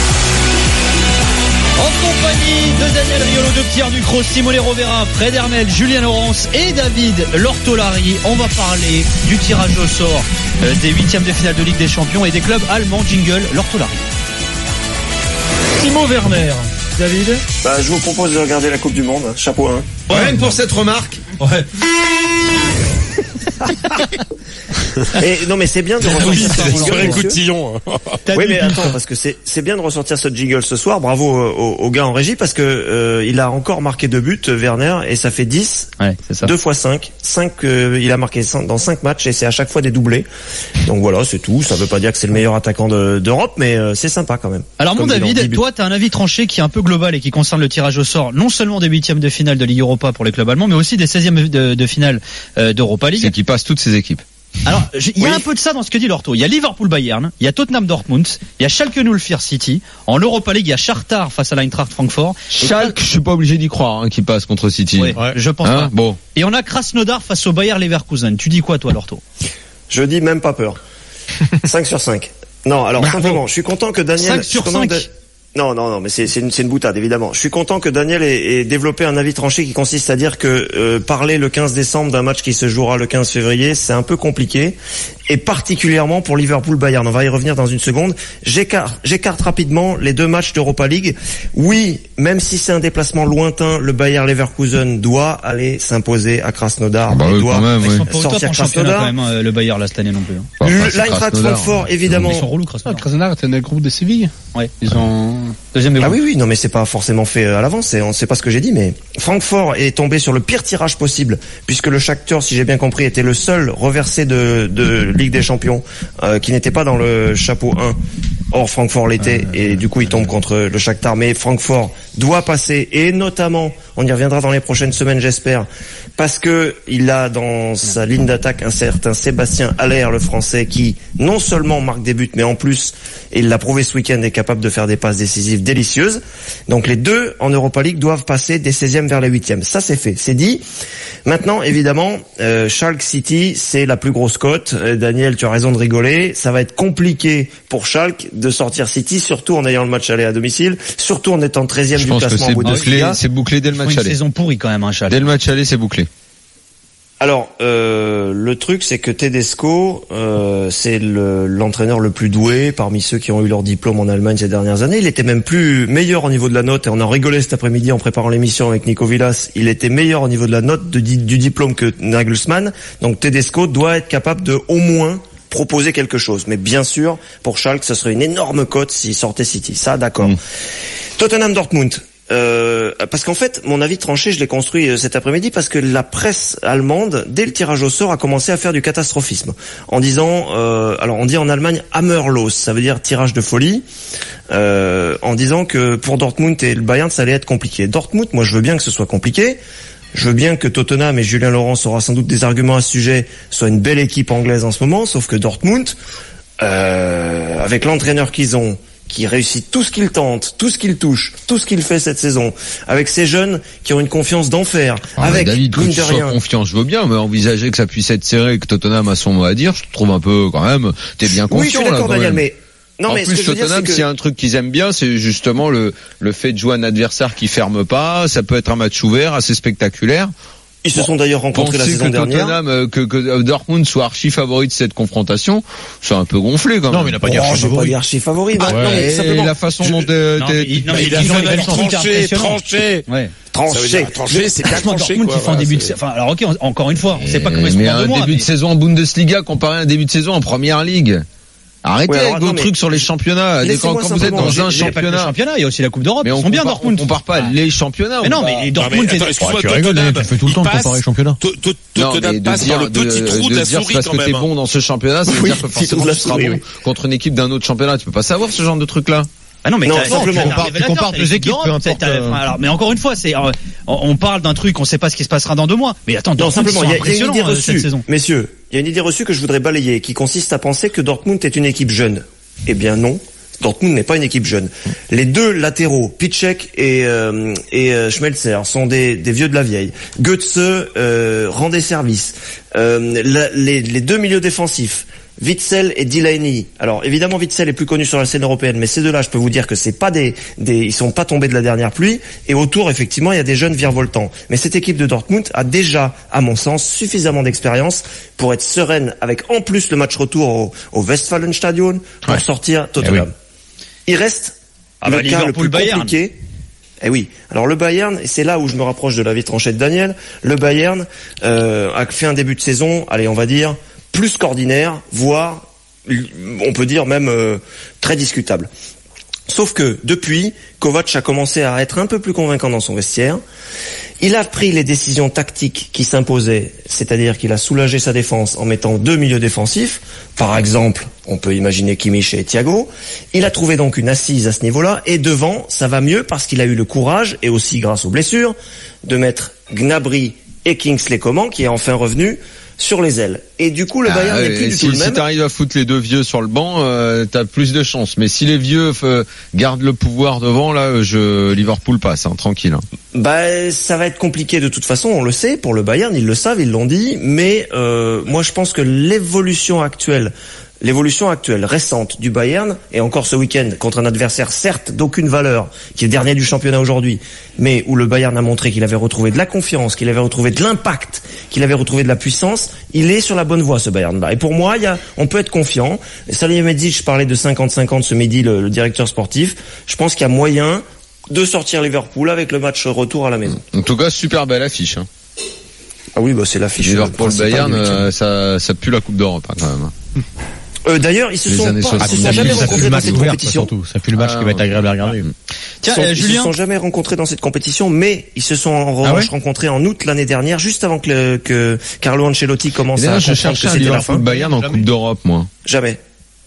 En compagnie de Daniel Riolo, de Pierre Ducrot, Simone Rovera, Fred Hermel, Julien Laurence et David Lortolari. On va parler du tirage au sort euh, des huitièmes de finale de Ligue des Champions et des clubs allemands. Jingle Lortolari. Timo Werner. David. Bah, je vous propose de regarder la Coupe du Monde. Chapeau un. Rien que pour cette remarque. Ouais. Et non, mais c'est bien de ressortir ce Sur jingle, les messieurs. coutillons. Oui, mais attends, parce que c'est c'est bien de ressortir ce jingle ce soir. Bravo euh, au, au gars en régie, parce que euh, il a encore marqué deux buts, Werner, et ça fait dix. Ouais, c'est ça. deux fois cinq. cinq, euh, il a marqué cinq dans cinq matchs, et c'est à chaque fois des doublés. Donc voilà, c'est tout. Ça veut pas dire que c'est le meilleur attaquant de- d'Europe, mais euh, c'est sympa quand même. Alors mon Comme bilan, dix David, buts. toi tu as un avis tranché qui est un peu global et qui concerne le tirage au sort non seulement des huitièmes de finale de Ligue Europa pour les clubs allemands, mais aussi des seizièmes de, de finale euh, d'Europa League. C'est qui passe toutes ces équipes. Alors, je- il y a Oui. un peu de ça dans ce que dit Lorto. Il y a Liverpool-Bayern, il y a Tottenham-Dortmund, il y a Schalke null vier City. En Europa League, il y a Shakhtar face à l'Eintracht Francfort. Et- Schalke, je suis pas obligé d'y croire, hein, qui passe contre City. Ouais, je pense Hein, pas. bon. Et on a Krasnodar face au Bayer Leverkusen. Tu dis quoi toi Lorto? Je dis même pas peur. cinq sur cinq. Non, alors simplement, je suis content que Daniel... cinq je suis sur content cinq. que Da- Non, non, non, mais c'est c'est une, c'est une boutade, évidemment. Je suis content que Daniel ait, ait développé un avis tranché qui consiste à dire que euh, parler le quinze décembre d'un match qui se jouera le quinze février, c'est un peu compliqué, et particulièrement pour Liverpool-Bayern. On va y revenir dans une seconde. J'écarte, j'écarte rapidement les deux matchs d'Europa League. Oui, même si c'est un déplacement lointain, le Bayer Leverkusen doit aller s'imposer à Krasnodar. Ah bah et oui, doit quand même, Ils oui. sont pas au top sortir en championnat Krasnodar. quand même, euh, le Bayer là cette année non plus. hein. Enfin, Le- c'est L'Eintracht Krasnodar. Francfort, évidemment. Ils sont relous ah, Krasnodar. Krasnodar était dans le groupe de Séville. Ouais. Ils ont, Deuxième de Ah groupe. oui, oui, non, mais c'est pas forcément fait à l'avance, c'est, on sait pas ce que j'ai dit, mais Francfort est tombé sur le pire tirage possible, puisque le Shakhtar, si j'ai bien compris, était le seul reversé de, de Ligue des Champions, euh, qui n'était pas dans le chapeau un. Or, Francfort l'était, et du coup, il tombe contre le Shakhtar, mais Francfort doit passer, et notamment, on y reviendra dans les prochaines semaines, j'espère, parce que il a dans sa ligne d'attaque un certain Sébastien Haller, le français, qui non seulement marque des buts, mais en plus, et il l'a prouvé ce week-end, est capable de faire des passes décisives délicieuses. Donc les deux en Europa League doivent passer des seizièmes vers les huitièmes. Ça c'est fait, c'est dit. Maintenant, évidemment, euh, Schalke City, c'est la plus grosse cote. Euh, Daniel, tu as raison de rigoler. Ça va être compliqué pour Schalke de sortir City, surtout en ayant le match aller à domicile, surtout en étant treizième Je du pense que classement c'est en bouclé, Bundesliga. c'est bouclé dès le Ils font match une aller. saison pourrie quand même, hein, Schalke. Dès le match aller, c'est bouclé. Alors, euh, le truc, c'est que Tedesco, euh, c'est le- l'entraîneur le plus doué parmi ceux qui ont eu leur diplôme en Allemagne ces dernières années. Il était même plus meilleur au niveau de la note, et on en rigolait cet après-midi en préparant l'émission avec Nico Villas. Il était meilleur au niveau de la note de- du diplôme que Nagelsmann. Donc Tedesco doit être capable de au moins proposer quelque chose. Mais bien sûr, pour Schalke, ce serait une énorme cote s'il sortait City. Ça, d'accord. Mmh. Tottenham Dortmund. Euh, parce qu'en fait, mon avis tranché, je l'ai construit euh, cet après-midi parce que la presse allemande, dès le tirage au sort, a commencé à faire du catastrophisme en disant, euh, alors on dit en Allemagne Hammerlos, ça veut dire tirage de folie, euh, en disant que pour Dortmund et le Bayern, ça allait être compliqué. Dortmund, moi, je veux bien que ce soit compliqué. Je veux bien que Tottenham, et Julien Laurence aura sans doute des arguments à ce sujet, soit une belle équipe anglaise en ce moment, sauf que Dortmund, euh, avec l'entraîneur qu'ils ont, qui réussit tout ce qu'il tente, tout ce qu'il touche, tout ce qu'il fait cette saison, avec ces jeunes qui ont une confiance d'enfer, ah, avec David, que tu sois confiant, je veux bien, mais envisager que ça puisse être serré et que Tottenham a son mot à dire, je trouve un peu quand même, t'es bien confiant. Oui, je suis d'accord, là, Daniel, mais non, en mais plus, ce que Tottenham, je veux dire, c'est que... s'il y a un truc qu'ils aiment bien, c'est justement le le fait de jouer un adversaire qui ferme pas. Ça peut être un match ouvert, assez spectaculaire. Ils se sont d'ailleurs rencontrés la saison que dernière. Tottenham, que, que Dortmund soit archi favori de cette confrontation, c'est un peu gonflé quand même. Non, mais il n'a pas dit archi archi favori. favori. Pas archi favori. Ah, ouais. Non, mais simplement. La façon dont t'es, t'es, il, non, il a fait trancher, trancher. Ouais. Tranché, tranché, c'est bien tranché, quoi. Qui fait un début de, enfin, alors ok, encore une fois, on sait pas comment ils sont dans deux mois. Mais un début de saison en Bundesliga comparé à un début de saison en Première Ligue. Arrêtez ouais, avec vos trucs sur les championnats. Quand, quand vous êtes dans un championnat, championnat, il y a aussi la Coupe d'Europe. Mais ils sont bien Dortmund. On compare pas les championnats. Mais non, mais les Dortmund, tu rigoles, tu fais tout le temps de comparer les championnats. Tottenham passe par le petit trou de la souris parce quand même. que t'es bon dans ce championnat, ça veut dire que forcément tu seras bon contre une équipe d'un autre championnat. Tu peux pas savoir ce genre de truc là. Ah non, mais non, simplement, tu compares, tu compares deux équipes, peu importe. Euh... Alors, mais encore une fois, c'est, euh, on parle d'un truc, on sait pas ce qui se passera dans deux mois. Mais attends, non, simplement, il y, y a une idée reçue, cette saison. Messieurs, il y a une idée reçue que je voudrais balayer, qui consiste à penser que Dortmund est une équipe jeune. Eh bien non. Dortmund n'est pas une équipe jeune. Les deux latéraux, Piszczek et euh, et euh, Schmelzer, sont des des vieux de la vieille. Götze euh, rend des services. Euh, la, les les deux milieux défensifs, Witsel et Delaney. Alors évidemment Witsel est plus connu sur la scène européenne, mais ces deux-là, je peux vous dire que c'est pas des des ils sont pas tombés de la dernière pluie. Et autour, effectivement, il y a des jeunes virevoltants. Mais cette équipe de Dortmund a déjà, à mon sens, suffisamment d'expérience pour être sereine avec en plus le match retour au, au Westfalenstadion pour ouais. sortir Tottenham. Eh oui. Il reste ah le bah, cas le plus Bayern. compliqué. Eh oui. Alors le Bayern, et c'est là où je me rapproche de l'avis tranché de Daniel. Le Bayern euh, a fait un début de saison, allez, on va dire plus qu'ordinaire, voire on peut dire même euh, très discutable. Sauf que depuis, Kovac a commencé à être un peu plus convaincant dans son vestiaire. Il a pris les décisions tactiques qui s'imposaient, c'est-à-dire qu'il a soulagé sa défense en mettant deux milieux défensifs. Par exemple, on peut imaginer Kimmich et Thiago. Il a trouvé donc une assise à ce niveau-là. Et devant, ça va mieux parce qu'il a eu le courage, et aussi grâce aux blessures, de mettre Gnabry et Kingsley Coman, qui est enfin revenu, sur les ailes. Et du coup, le Bayern ah, n'est plus du si, tout le si même. Si t'arrives à foutre les deux vieux sur le banc, euh, t'as plus de chance. Mais si les vieux euh, gardent le pouvoir devant, là, je Liverpool passe, hein, tranquille. Hein. Bah, ça va être compliqué de toute façon, on le sait. Pour le Bayern, ils le savent, ils l'ont dit. Mais euh, moi, je pense que l'évolution actuelle, l'évolution actuelle récente du Bayern, et encore ce week-end contre un adversaire certes d'aucune valeur, qui est dernier du championnat aujourd'hui, mais où le Bayern a montré qu'il avait retrouvé de la confiance, qu'il avait retrouvé de l'impact, qu'il avait retrouvé de la puissance, il est sur la bonne voie ce Bayern-là. Et pour moi, il y a, on peut être confiant. Salihamidzic, je parlais de cinquante cinquante ce midi, le, le directeur sportif. Je pense qu'il y a moyen de sortir Liverpool avec le match retour à la maison. En tout cas, super belle affiche. Hein. Ah oui, bah c'est l'affiche. Liverpool Bayern, euh, ça, ça pue la Coupe d'Europe hein, quand même. Euh, d'ailleurs, ils se sont, pas, ils se sont jamais rencontrés dans cette compétition. Surtout. Ça fait le match ah, qui va être agréable à regarder. Tiens, ils, sont, euh, Julien... ils se sont jamais rencontrés dans cette compétition, mais ils se sont en revanche ah ouais rencontrés en août l'année dernière, juste avant que, le, que Carlo Ancelotti commence à. Je cherchais un Liverpool Bayern en Coupe d'Europe, moi. Jamais.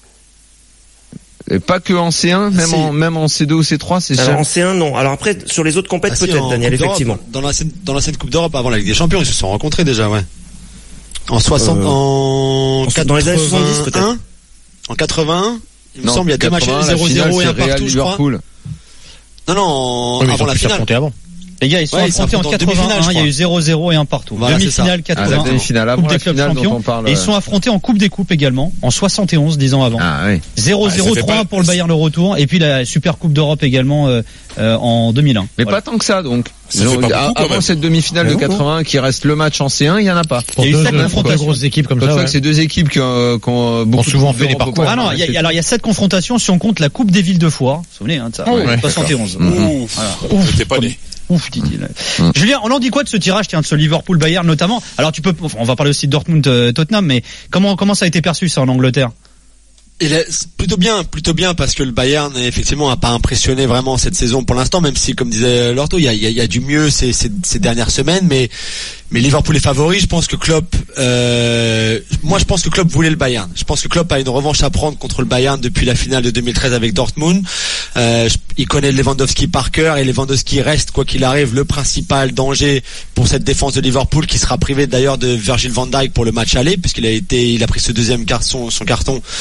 Et pas que en C un, même si. en même en C deux ou C trois, c'est ça. En C un, non. Alors après, sur les autres compètes, ah, peut-être, si, Daniel, effectivement. Dans la scène, dans la scène Coupe d'Europe avant la Ligue des Champions, ils se sont rencontrés déjà, ouais. En soixante, euh, en, en dans les années soixante-dix, peut-être. En quatre-vingt-un, il me non, semble, il y a deux matchs zéro zéro et un partout, je crois. Non, non, oui, avant la finale. Avant. Les gars, ils sont ouais, affrontés en quatre-vingt-un, il y a eu zéro zéro et un partout. Voilà, demi-finale quatre-vingt-un. Ah, demi-finale avant la finale dont on parle. Et ils sont affrontés en Coupe des Coupes également, en soixante et onze, dix ans avant. Ah, oui. zéro zéro trois ah, pour le Bayern le retour, et puis la Super Coupe d'Europe également euh, euh, en deux mille un. Mais voilà. pas tant que ça, donc. Ça donc beaucoup, avant cette demi-finale de quatre-vingt-un qui reste le match en C un, il y en a pas. Il y a eu sept confrontations. Grosses équipes comme ça. Ouais. C'est deux équipes qui ont, qui ont beaucoup souvent fait les parcours. Ah non, il y a, alors il y a sept confrontations si on compte la Coupe des villes de Foire. Vous vous souvenez hein, de ça ouais, soixante et onze. Ouf, voilà. J'étais pas né. Ouf, dit-il. Mmh. Julien, on en dit quoi de ce tirage, tiens, de ce Liverpool-Bayern notamment? Alors tu peux, enfin, on va parler aussi de Dortmund-Tottenham, mais comment comment ça a été perçu ça en Angleterre? Il est plutôt bien, plutôt bien parce que le Bayern effectivement a pas impressionné vraiment cette saison pour l'instant, même si comme disait Lorto, il y a, il y a, il y a du mieux ces, ces, ces dernières semaines, mais mais Liverpool est favori. Je pense que Klopp, euh, moi je pense que Klopp voulait le Bayern. Je pense que Klopp a une revanche à prendre contre le Bayern depuis la finale de deux mille treize avec Dortmund. Euh, il connaît Lewandowski par cœur et Lewandowski reste quoi qu'il arrive le principal danger pour cette défense de Liverpool qui sera privé d'ailleurs de Virgil van Dijk pour le match aller puisqu'il a été, il a pris ce deuxième carton, son carton. Euh,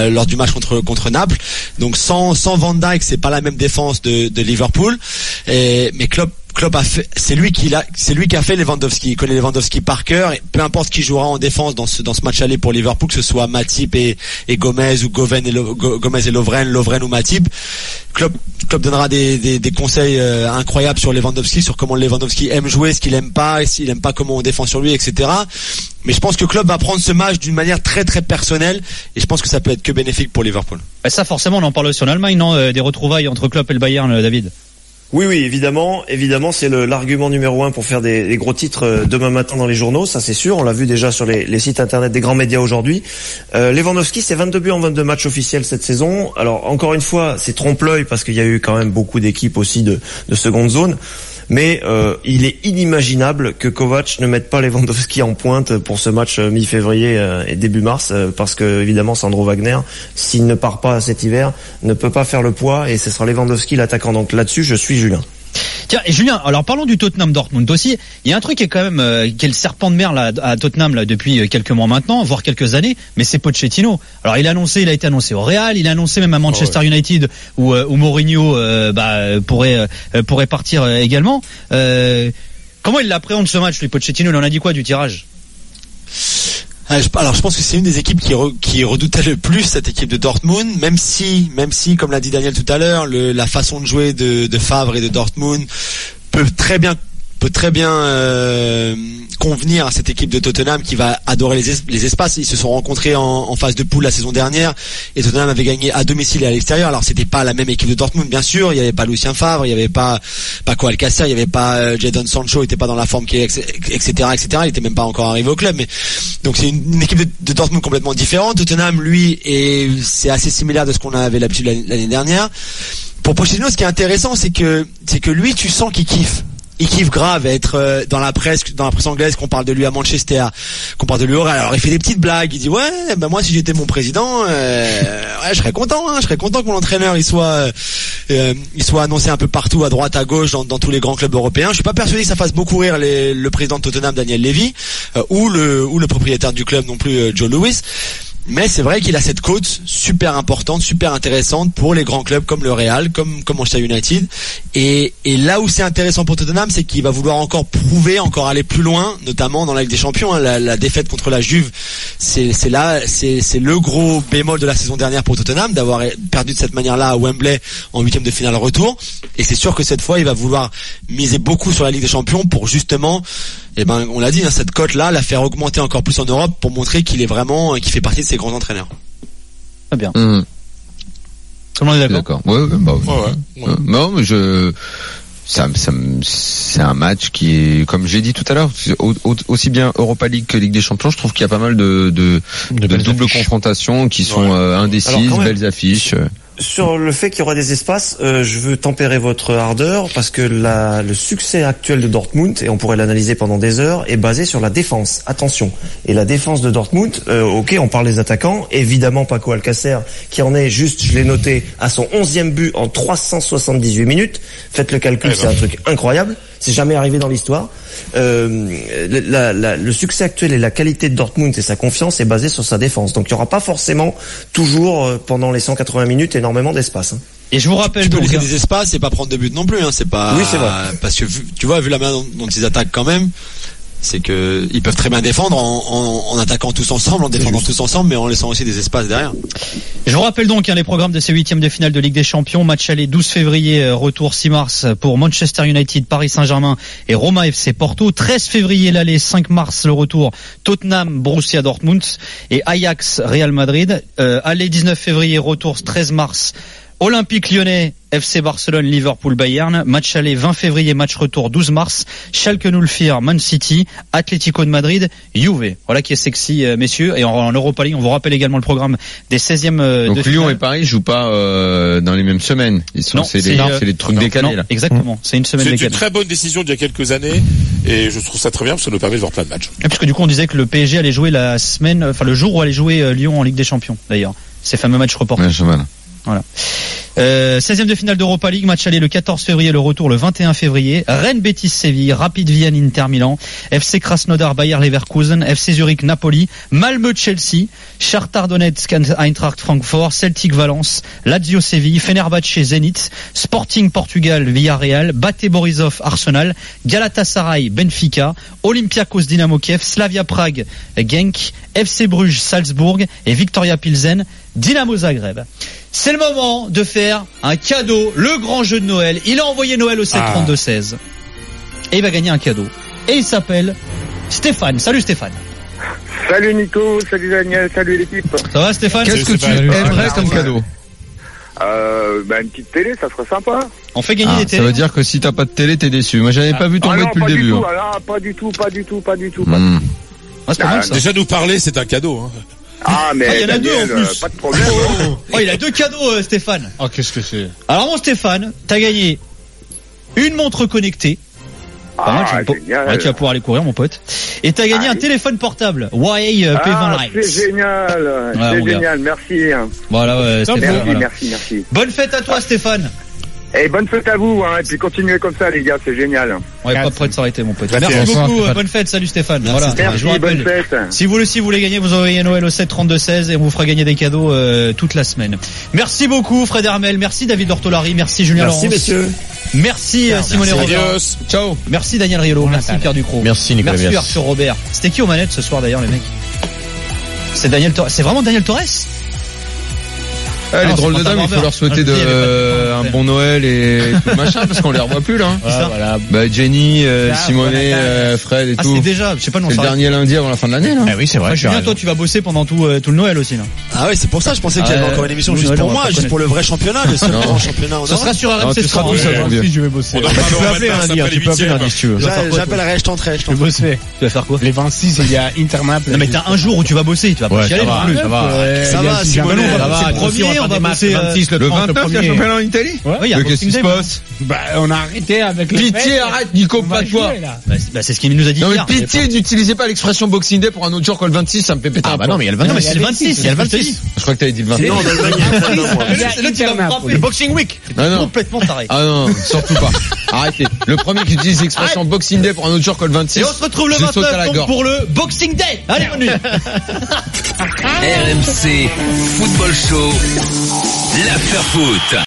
euh, lors du match contre contre Naples. Donc sans sans Van Dijk, c'est pas la même défense de de Liverpool. Et mais Klopp Klopp a fait, c'est lui qui l'a, c'est lui qui a fait Lewandowski. Il connaît Lewandowski par cœur. Et peu importe qui jouera en défense dans ce dans ce match aller pour Liverpool, que ce soit Matip et, et Gomez ou Goven et Lo, Gomez et Lovren, Lovren ou Matip. Klopp Klopp donnera des des, des conseils euh, incroyables sur Lewandowski, sur comment Lewandowski aime jouer, ce qu'il aime pas, s'il aime pas comment on défend sur lui, et cetera. Mais je pense que Klopp va prendre ce match d'une manière très très personnelle et je pense que ça peut être que bénéfique pour Liverpool. Et ça forcément on en parle aussi en Allemagne, non, des retrouvailles entre Klopp et le Bayern, David. Oui, oui, évidemment, évidemment, c'est le, l'argument numéro un pour faire des, des gros titres euh, demain matin dans les journaux, ça c'est sûr. On l'a vu déjà sur les, les sites internet des grands médias aujourd'hui. Euh, Lewandowski, c'est vingt-deux buts en vingt-deux matchs officiels cette saison. Alors encore une fois, c'est trompe-l'œil parce qu'il y a eu quand même beaucoup d'équipes aussi de, de seconde zone. Mais euh, il est inimaginable que Kovac ne mette pas Lewandowski en pointe pour ce match mi-février euh, et début mars, euh, parce que évidemment Sandro Wagner, s'il ne part pas cet hiver, ne peut pas faire le poids et ce sera Lewandowski l'attaquant. Donc là-dessus, je suis Julien. Tiens, et Julien, alors parlons du Tottenham Dortmund aussi. Il y a un truc qui est quand même euh, qui est le serpent de mer là à Tottenham là depuis quelques mois maintenant, voire quelques années, mais c'est Pochettino. Alors il a annoncé, il a été annoncé au Real, il a annoncé même à Manchester oh ouais. United où, où Mourinho euh, bah, pourrait euh, pourrait partir euh, également. Euh, comment il l'appréhende ce match, lui, Pochettino? Il en a dit quoi du tirage? Alors je pense que c'est une des équipes qui, re, qui redoutait le plus cette équipe de Dortmund, même si, même si, comme l'a dit Daniel tout à l'heure, le, la façon de jouer de, de Favre et de Dortmund peut très bien, peut très bien euh, convenir à cette équipe de Tottenham qui va adorer les, es, les espaces. Ils se sont rencontrés en, en phase de poule la saison dernière et Tottenham avait gagné à domicile et à l'extérieur. Alors c'était pas la même équipe de Dortmund, bien sûr. Il y avait pas Lucien Favre, il y avait pas Paco Alcacer, il y avait pas euh, Jadon Sancho, il était pas dans la forme qui est, et cetera, et cetera. Il était même pas encore arrivé au club. Mais donc c'est une, une équipe de, de Dortmund complètement différente. Tottenham, lui, et c'est assez similaire de ce qu'on avait l'habitude l'année, l'année dernière. Pour Pochettino, ce qui est intéressant, c'est que c'est que lui, tu sens qu'il kiffe. Il kiffe grave être euh, dans la presse, dans la presse anglaise, qu'on parle de lui à Manchester, qu'on parle de lui au Real. Alors il fait des petites blagues, il dit ouais, ben moi si j'étais mon président, euh, ouais, je serais content, hein, je serais content que mon entraîneur il soit, euh, il soit annoncé un peu partout, à droite, à gauche, dans, dans tous les grands clubs européens. Je suis pas persuadé que ça fasse beaucoup rire les, le président de Tottenham, Daniel Levy, euh, ou le ou le propriétaire du club non plus, euh, Joe Louis. Mais c'est vrai qu'il a cette cote super importante, super intéressante pour les grands clubs comme le Real, comme comme Manchester United. Et, et là où c'est intéressant pour Tottenham, c'est qu'il va vouloir encore prouver, encore aller plus loin, notamment dans la Ligue des Champions. Hein. La, la défaite contre la Juve, c'est c'est là, c'est c'est le gros bémol de la saison dernière pour Tottenham, d'avoir perdu de cette manière-là à Wembley en huitième de finale retour. Et c'est sûr que cette fois, il va vouloir miser beaucoup sur la Ligue des Champions pour justement, eh ben, on l'a dit, hein, cette cote-là, la faire augmenter encore plus en Europe pour montrer qu'il est vraiment, qu'il fait partie de ces grands entraîneurs. Très bien. Mmh. Tout le monde est d'accord. D'accord. Ouais, ouais, bah, ouais, ouais, ouais. Euh, non, mais je, ça, ça, c'est un match qui est, comme j'ai dit tout à l'heure, au, au, aussi bien Europa League que Ligue des Champions. Je trouve qu'il y a pas mal de, de, de, de doubles confrontations qui sont ouais. euh, indécises, belles affiches. Sur le fait qu'il y aura des espaces, euh, je veux tempérer votre ardeur parce que la, le succès actuel de Dortmund, et on pourrait l'analyser pendant des heures, est basé sur la défense. Attention. Et la défense de Dortmund, euh, ok, on parle des attaquants, évidemment Paco Alcacer, qui en est juste, je l'ai noté, à son onzième but en trois cent soixante-dix-huit minutes. Faites le calcul, c'est un truc incroyable. C'est jamais arrivé dans l'histoire. Euh, la, la, le succès actuel et la qualité de Dortmund et sa confiance est basée sur sa défense. Donc il n'y aura pas forcément toujours euh, pendant les cent quatre-vingts minutes énormément d'espace. Hein. Et je vous rappelle, tu peux laisser des espaces et pas prendre de but non plus. Hein. C'est pas. Oui, c'est vrai. Parce que vu, tu vois, vu la manière dont, dont ils attaquent quand même. C'est que ils peuvent très bien défendre en, en, en attaquant tous ensemble, en défendant tous ensemble, mais en laissant aussi des espaces derrière. Je vous rappelle donc hein, les programmes de ces huitièmes de finale de Ligue des Champions. Match aller douze février, retour six mars pour Manchester United, Paris Saint-Germain et Roma F C Porto. treize février l'aller, cinq mars le retour, Tottenham, Borussia Dortmund et Ajax, Real Madrid. Euh, aller dix-neuf février, retour treize mars. Olympique Lyonnais, F C Barcelone, Liverpool, Bayern. Match aller vingt février, match retour douze mars. Schalke null vier, Man City, Atlético de Madrid, Juve. Voilà qui est sexy, euh, messieurs. Et en, en Europa League, on vous rappelle également le programme des seizièmes euh, Donc de Lyon finale. Et Paris jouent pas euh, dans les mêmes semaines. Ils sont, non, c'est, c'est, les, euh, c'est les trucs non, décalés non, là. Exactement. C'est une semaine c'est décalée. C'est une très bonne décision d'il y a quelques années et je trouve ça très bien parce que ça nous permet de voir plein de matchs. Et puisque du coup on disait que le P S G allait jouer la semaine, enfin le jour où allait jouer Lyon en Ligue des Champions d'ailleurs. Ces fameux matchs reportés. Ouais, voilà. Voilà. Euh, seizième de finale d'Europa League, match aller le quatorze février, le retour le vingt et un février. Rennes Betis Séville, Rapid Vienne Inter Milan, F C Krasnodar Bayer Leverkusen, F C Zurich Napoli, Malmö Chelsea, Shakhtar Donetsk Eintracht Francfort, Celtic Valence, Lazio Séville, Fenerbahçe Zenit, Sporting Portugal Villarreal, Bate Borisov Arsenal, Galatasaray Benfica, Olympiakos Dynamo Kiev, Slavia Prague Genk, F C Bruges Salzbourg et Victoria Pilsen Dynamo Zagreb. C'est le moment de faire un cadeau, le grand jeu de Noël. Il a envoyé Noël au sept trente-deux seize. Et il va gagner un cadeau. Et il s'appelle Stéphane. Salut Stéphane. Salut Nico, salut Daniel, salut l'équipe. Ça va Stéphane? Qu'est-ce que tu aimerais comme cadeau? Euh, bah, une petite télé, ça serait sympa. On fait gagner ah, des télés. Ça veut dire que si t'as pas de télé, t'es déçu. Moi, j'avais ah. pas vu tomber ah non, depuis le début. Tout, hein. ah, pas du tout, pas du tout, pas du tout. Pas mmh. du tout. Ah, c'est pas ah, mal, ça. Déjà nous parler, c'est un cadeau. Hein. Ah, mais ah, il y en a Daniel, deux en plus. Euh, pas de problème. Oh, oh, il a deux cadeaux, euh, Stéphane. Oh, qu'est-ce que c'est? Alors, mon Stéphane, t'as gagné une montre connectée. Ah, ah tu, génial. Ouais, tu vas pouvoir aller courir, mon pote. Et t'as gagné ah, un oui. téléphone portable Huawei euh, P vingt ah, Lite. C'est génial, ouais, c'est génial, gars. Merci. Voilà, ouais, Stéphane, merci, voilà. merci, merci. Bonne fête à toi, Stéphane. Et bonne fête à vous, hein, et puis continuez comme ça, les gars, c'est génial. Ouais, pas prêt de s'arrêter, mon pote. Merci, Merci beaucoup, Stéphane. bonne fête, salut Stéphane. Merci, voilà. merci, Je vous rappelle, bonne fête. Si vous aussi voulez gagner, vous envoyez Noël au sept trente-deux seize et on vous fera gagner des cadeaux euh, toute la semaine. Merci beaucoup, Fred Hermel, merci David Ortolari, merci Julien Merci, Laurence. messieurs. Merci euh, Simone Robert. Ciao. Merci Daniel Riolo, bon merci Pierre Ducrot. Merci Nicolas. Merci Arthur Robert. C'était qui aux manettes ce soir d'ailleurs, les mecs? C'est Daniel Torres. C'est vraiment Daniel Torres? Ah, les drôles de dames, il faut leur souhaiter de, euh, un bon Noël et tout machin, parce qu'on les revoit plus, là. Ah, voilà. Bah, Jenny, euh, Simone, euh, Fred et ah, tout. c'est déjà, je sais pas, non, c'est le dernier lundi avant la fin de l'année, là. Ah oui, c'est vrai. Ouais, Julien, toi, tu vas bosser pendant tout, euh, tout le Noël aussi, là. Ah ouais, c'est pour ça, je pensais qu'il y avait euh, encore une émission oui, juste Noël, pour on va moi, pas juste connaître. pour le vrai championnat, le seul grand championnat en Ce sera sur R M C tu seras tout seul, mon vieux. Si je vais bosser. On doit Tu peux pas appeler lundi, tu peux appeler lundi si tu veux. J'appellerai, je tenterai, je Je vais bosser. Tu vas faire quoi? Les vingt-six, il y a Intermap. Non, mais t'as un jour où tu vas bosser, tu vas pas Ouais, y aller ça non va, plus. ça va. Ça va, Simone, on va ça bosser va. le premier, on va bosser euh, vingt-six, Le le trente, le vingt-neuf, il y a premier. championnat en Italie? Ouais, il y a un Mais qu'est-ce qui Boxing se Day, passe? Bah, on a arrêté avec les Pitié, fêtes. arrête, Nico, On va pas toi. jouer, là. Bah, c'est, bah, c'est ce qu'il nous a dit Non, mais hier. pitié, n'utilisez pas l'expression Boxing Day pour un autre jour que le vingt-six, ça me fait péter Ah un bah plomb. non, mais il y a le Non, vingt-six. mais c'est le vingt-six, il y a le vingt-six. Je crois que t'avais dit le vingt-neuf. Non, en Allemagne, il y a un mois. Il y a C'est là que tu vas me Intermap. frapper. Le Boxing Week. Ah non. Complètement taré. Ah non, surtout pas. Arrêtez. Le premier qui utilise l'expression Boxing Day pour un autre jour que le vingt-six. Et on se retrouve le je saute à la vingt-neuf donc gorge. pour le Boxing Day. Allez, bonne nuit. R M C Football Show, l'after foot.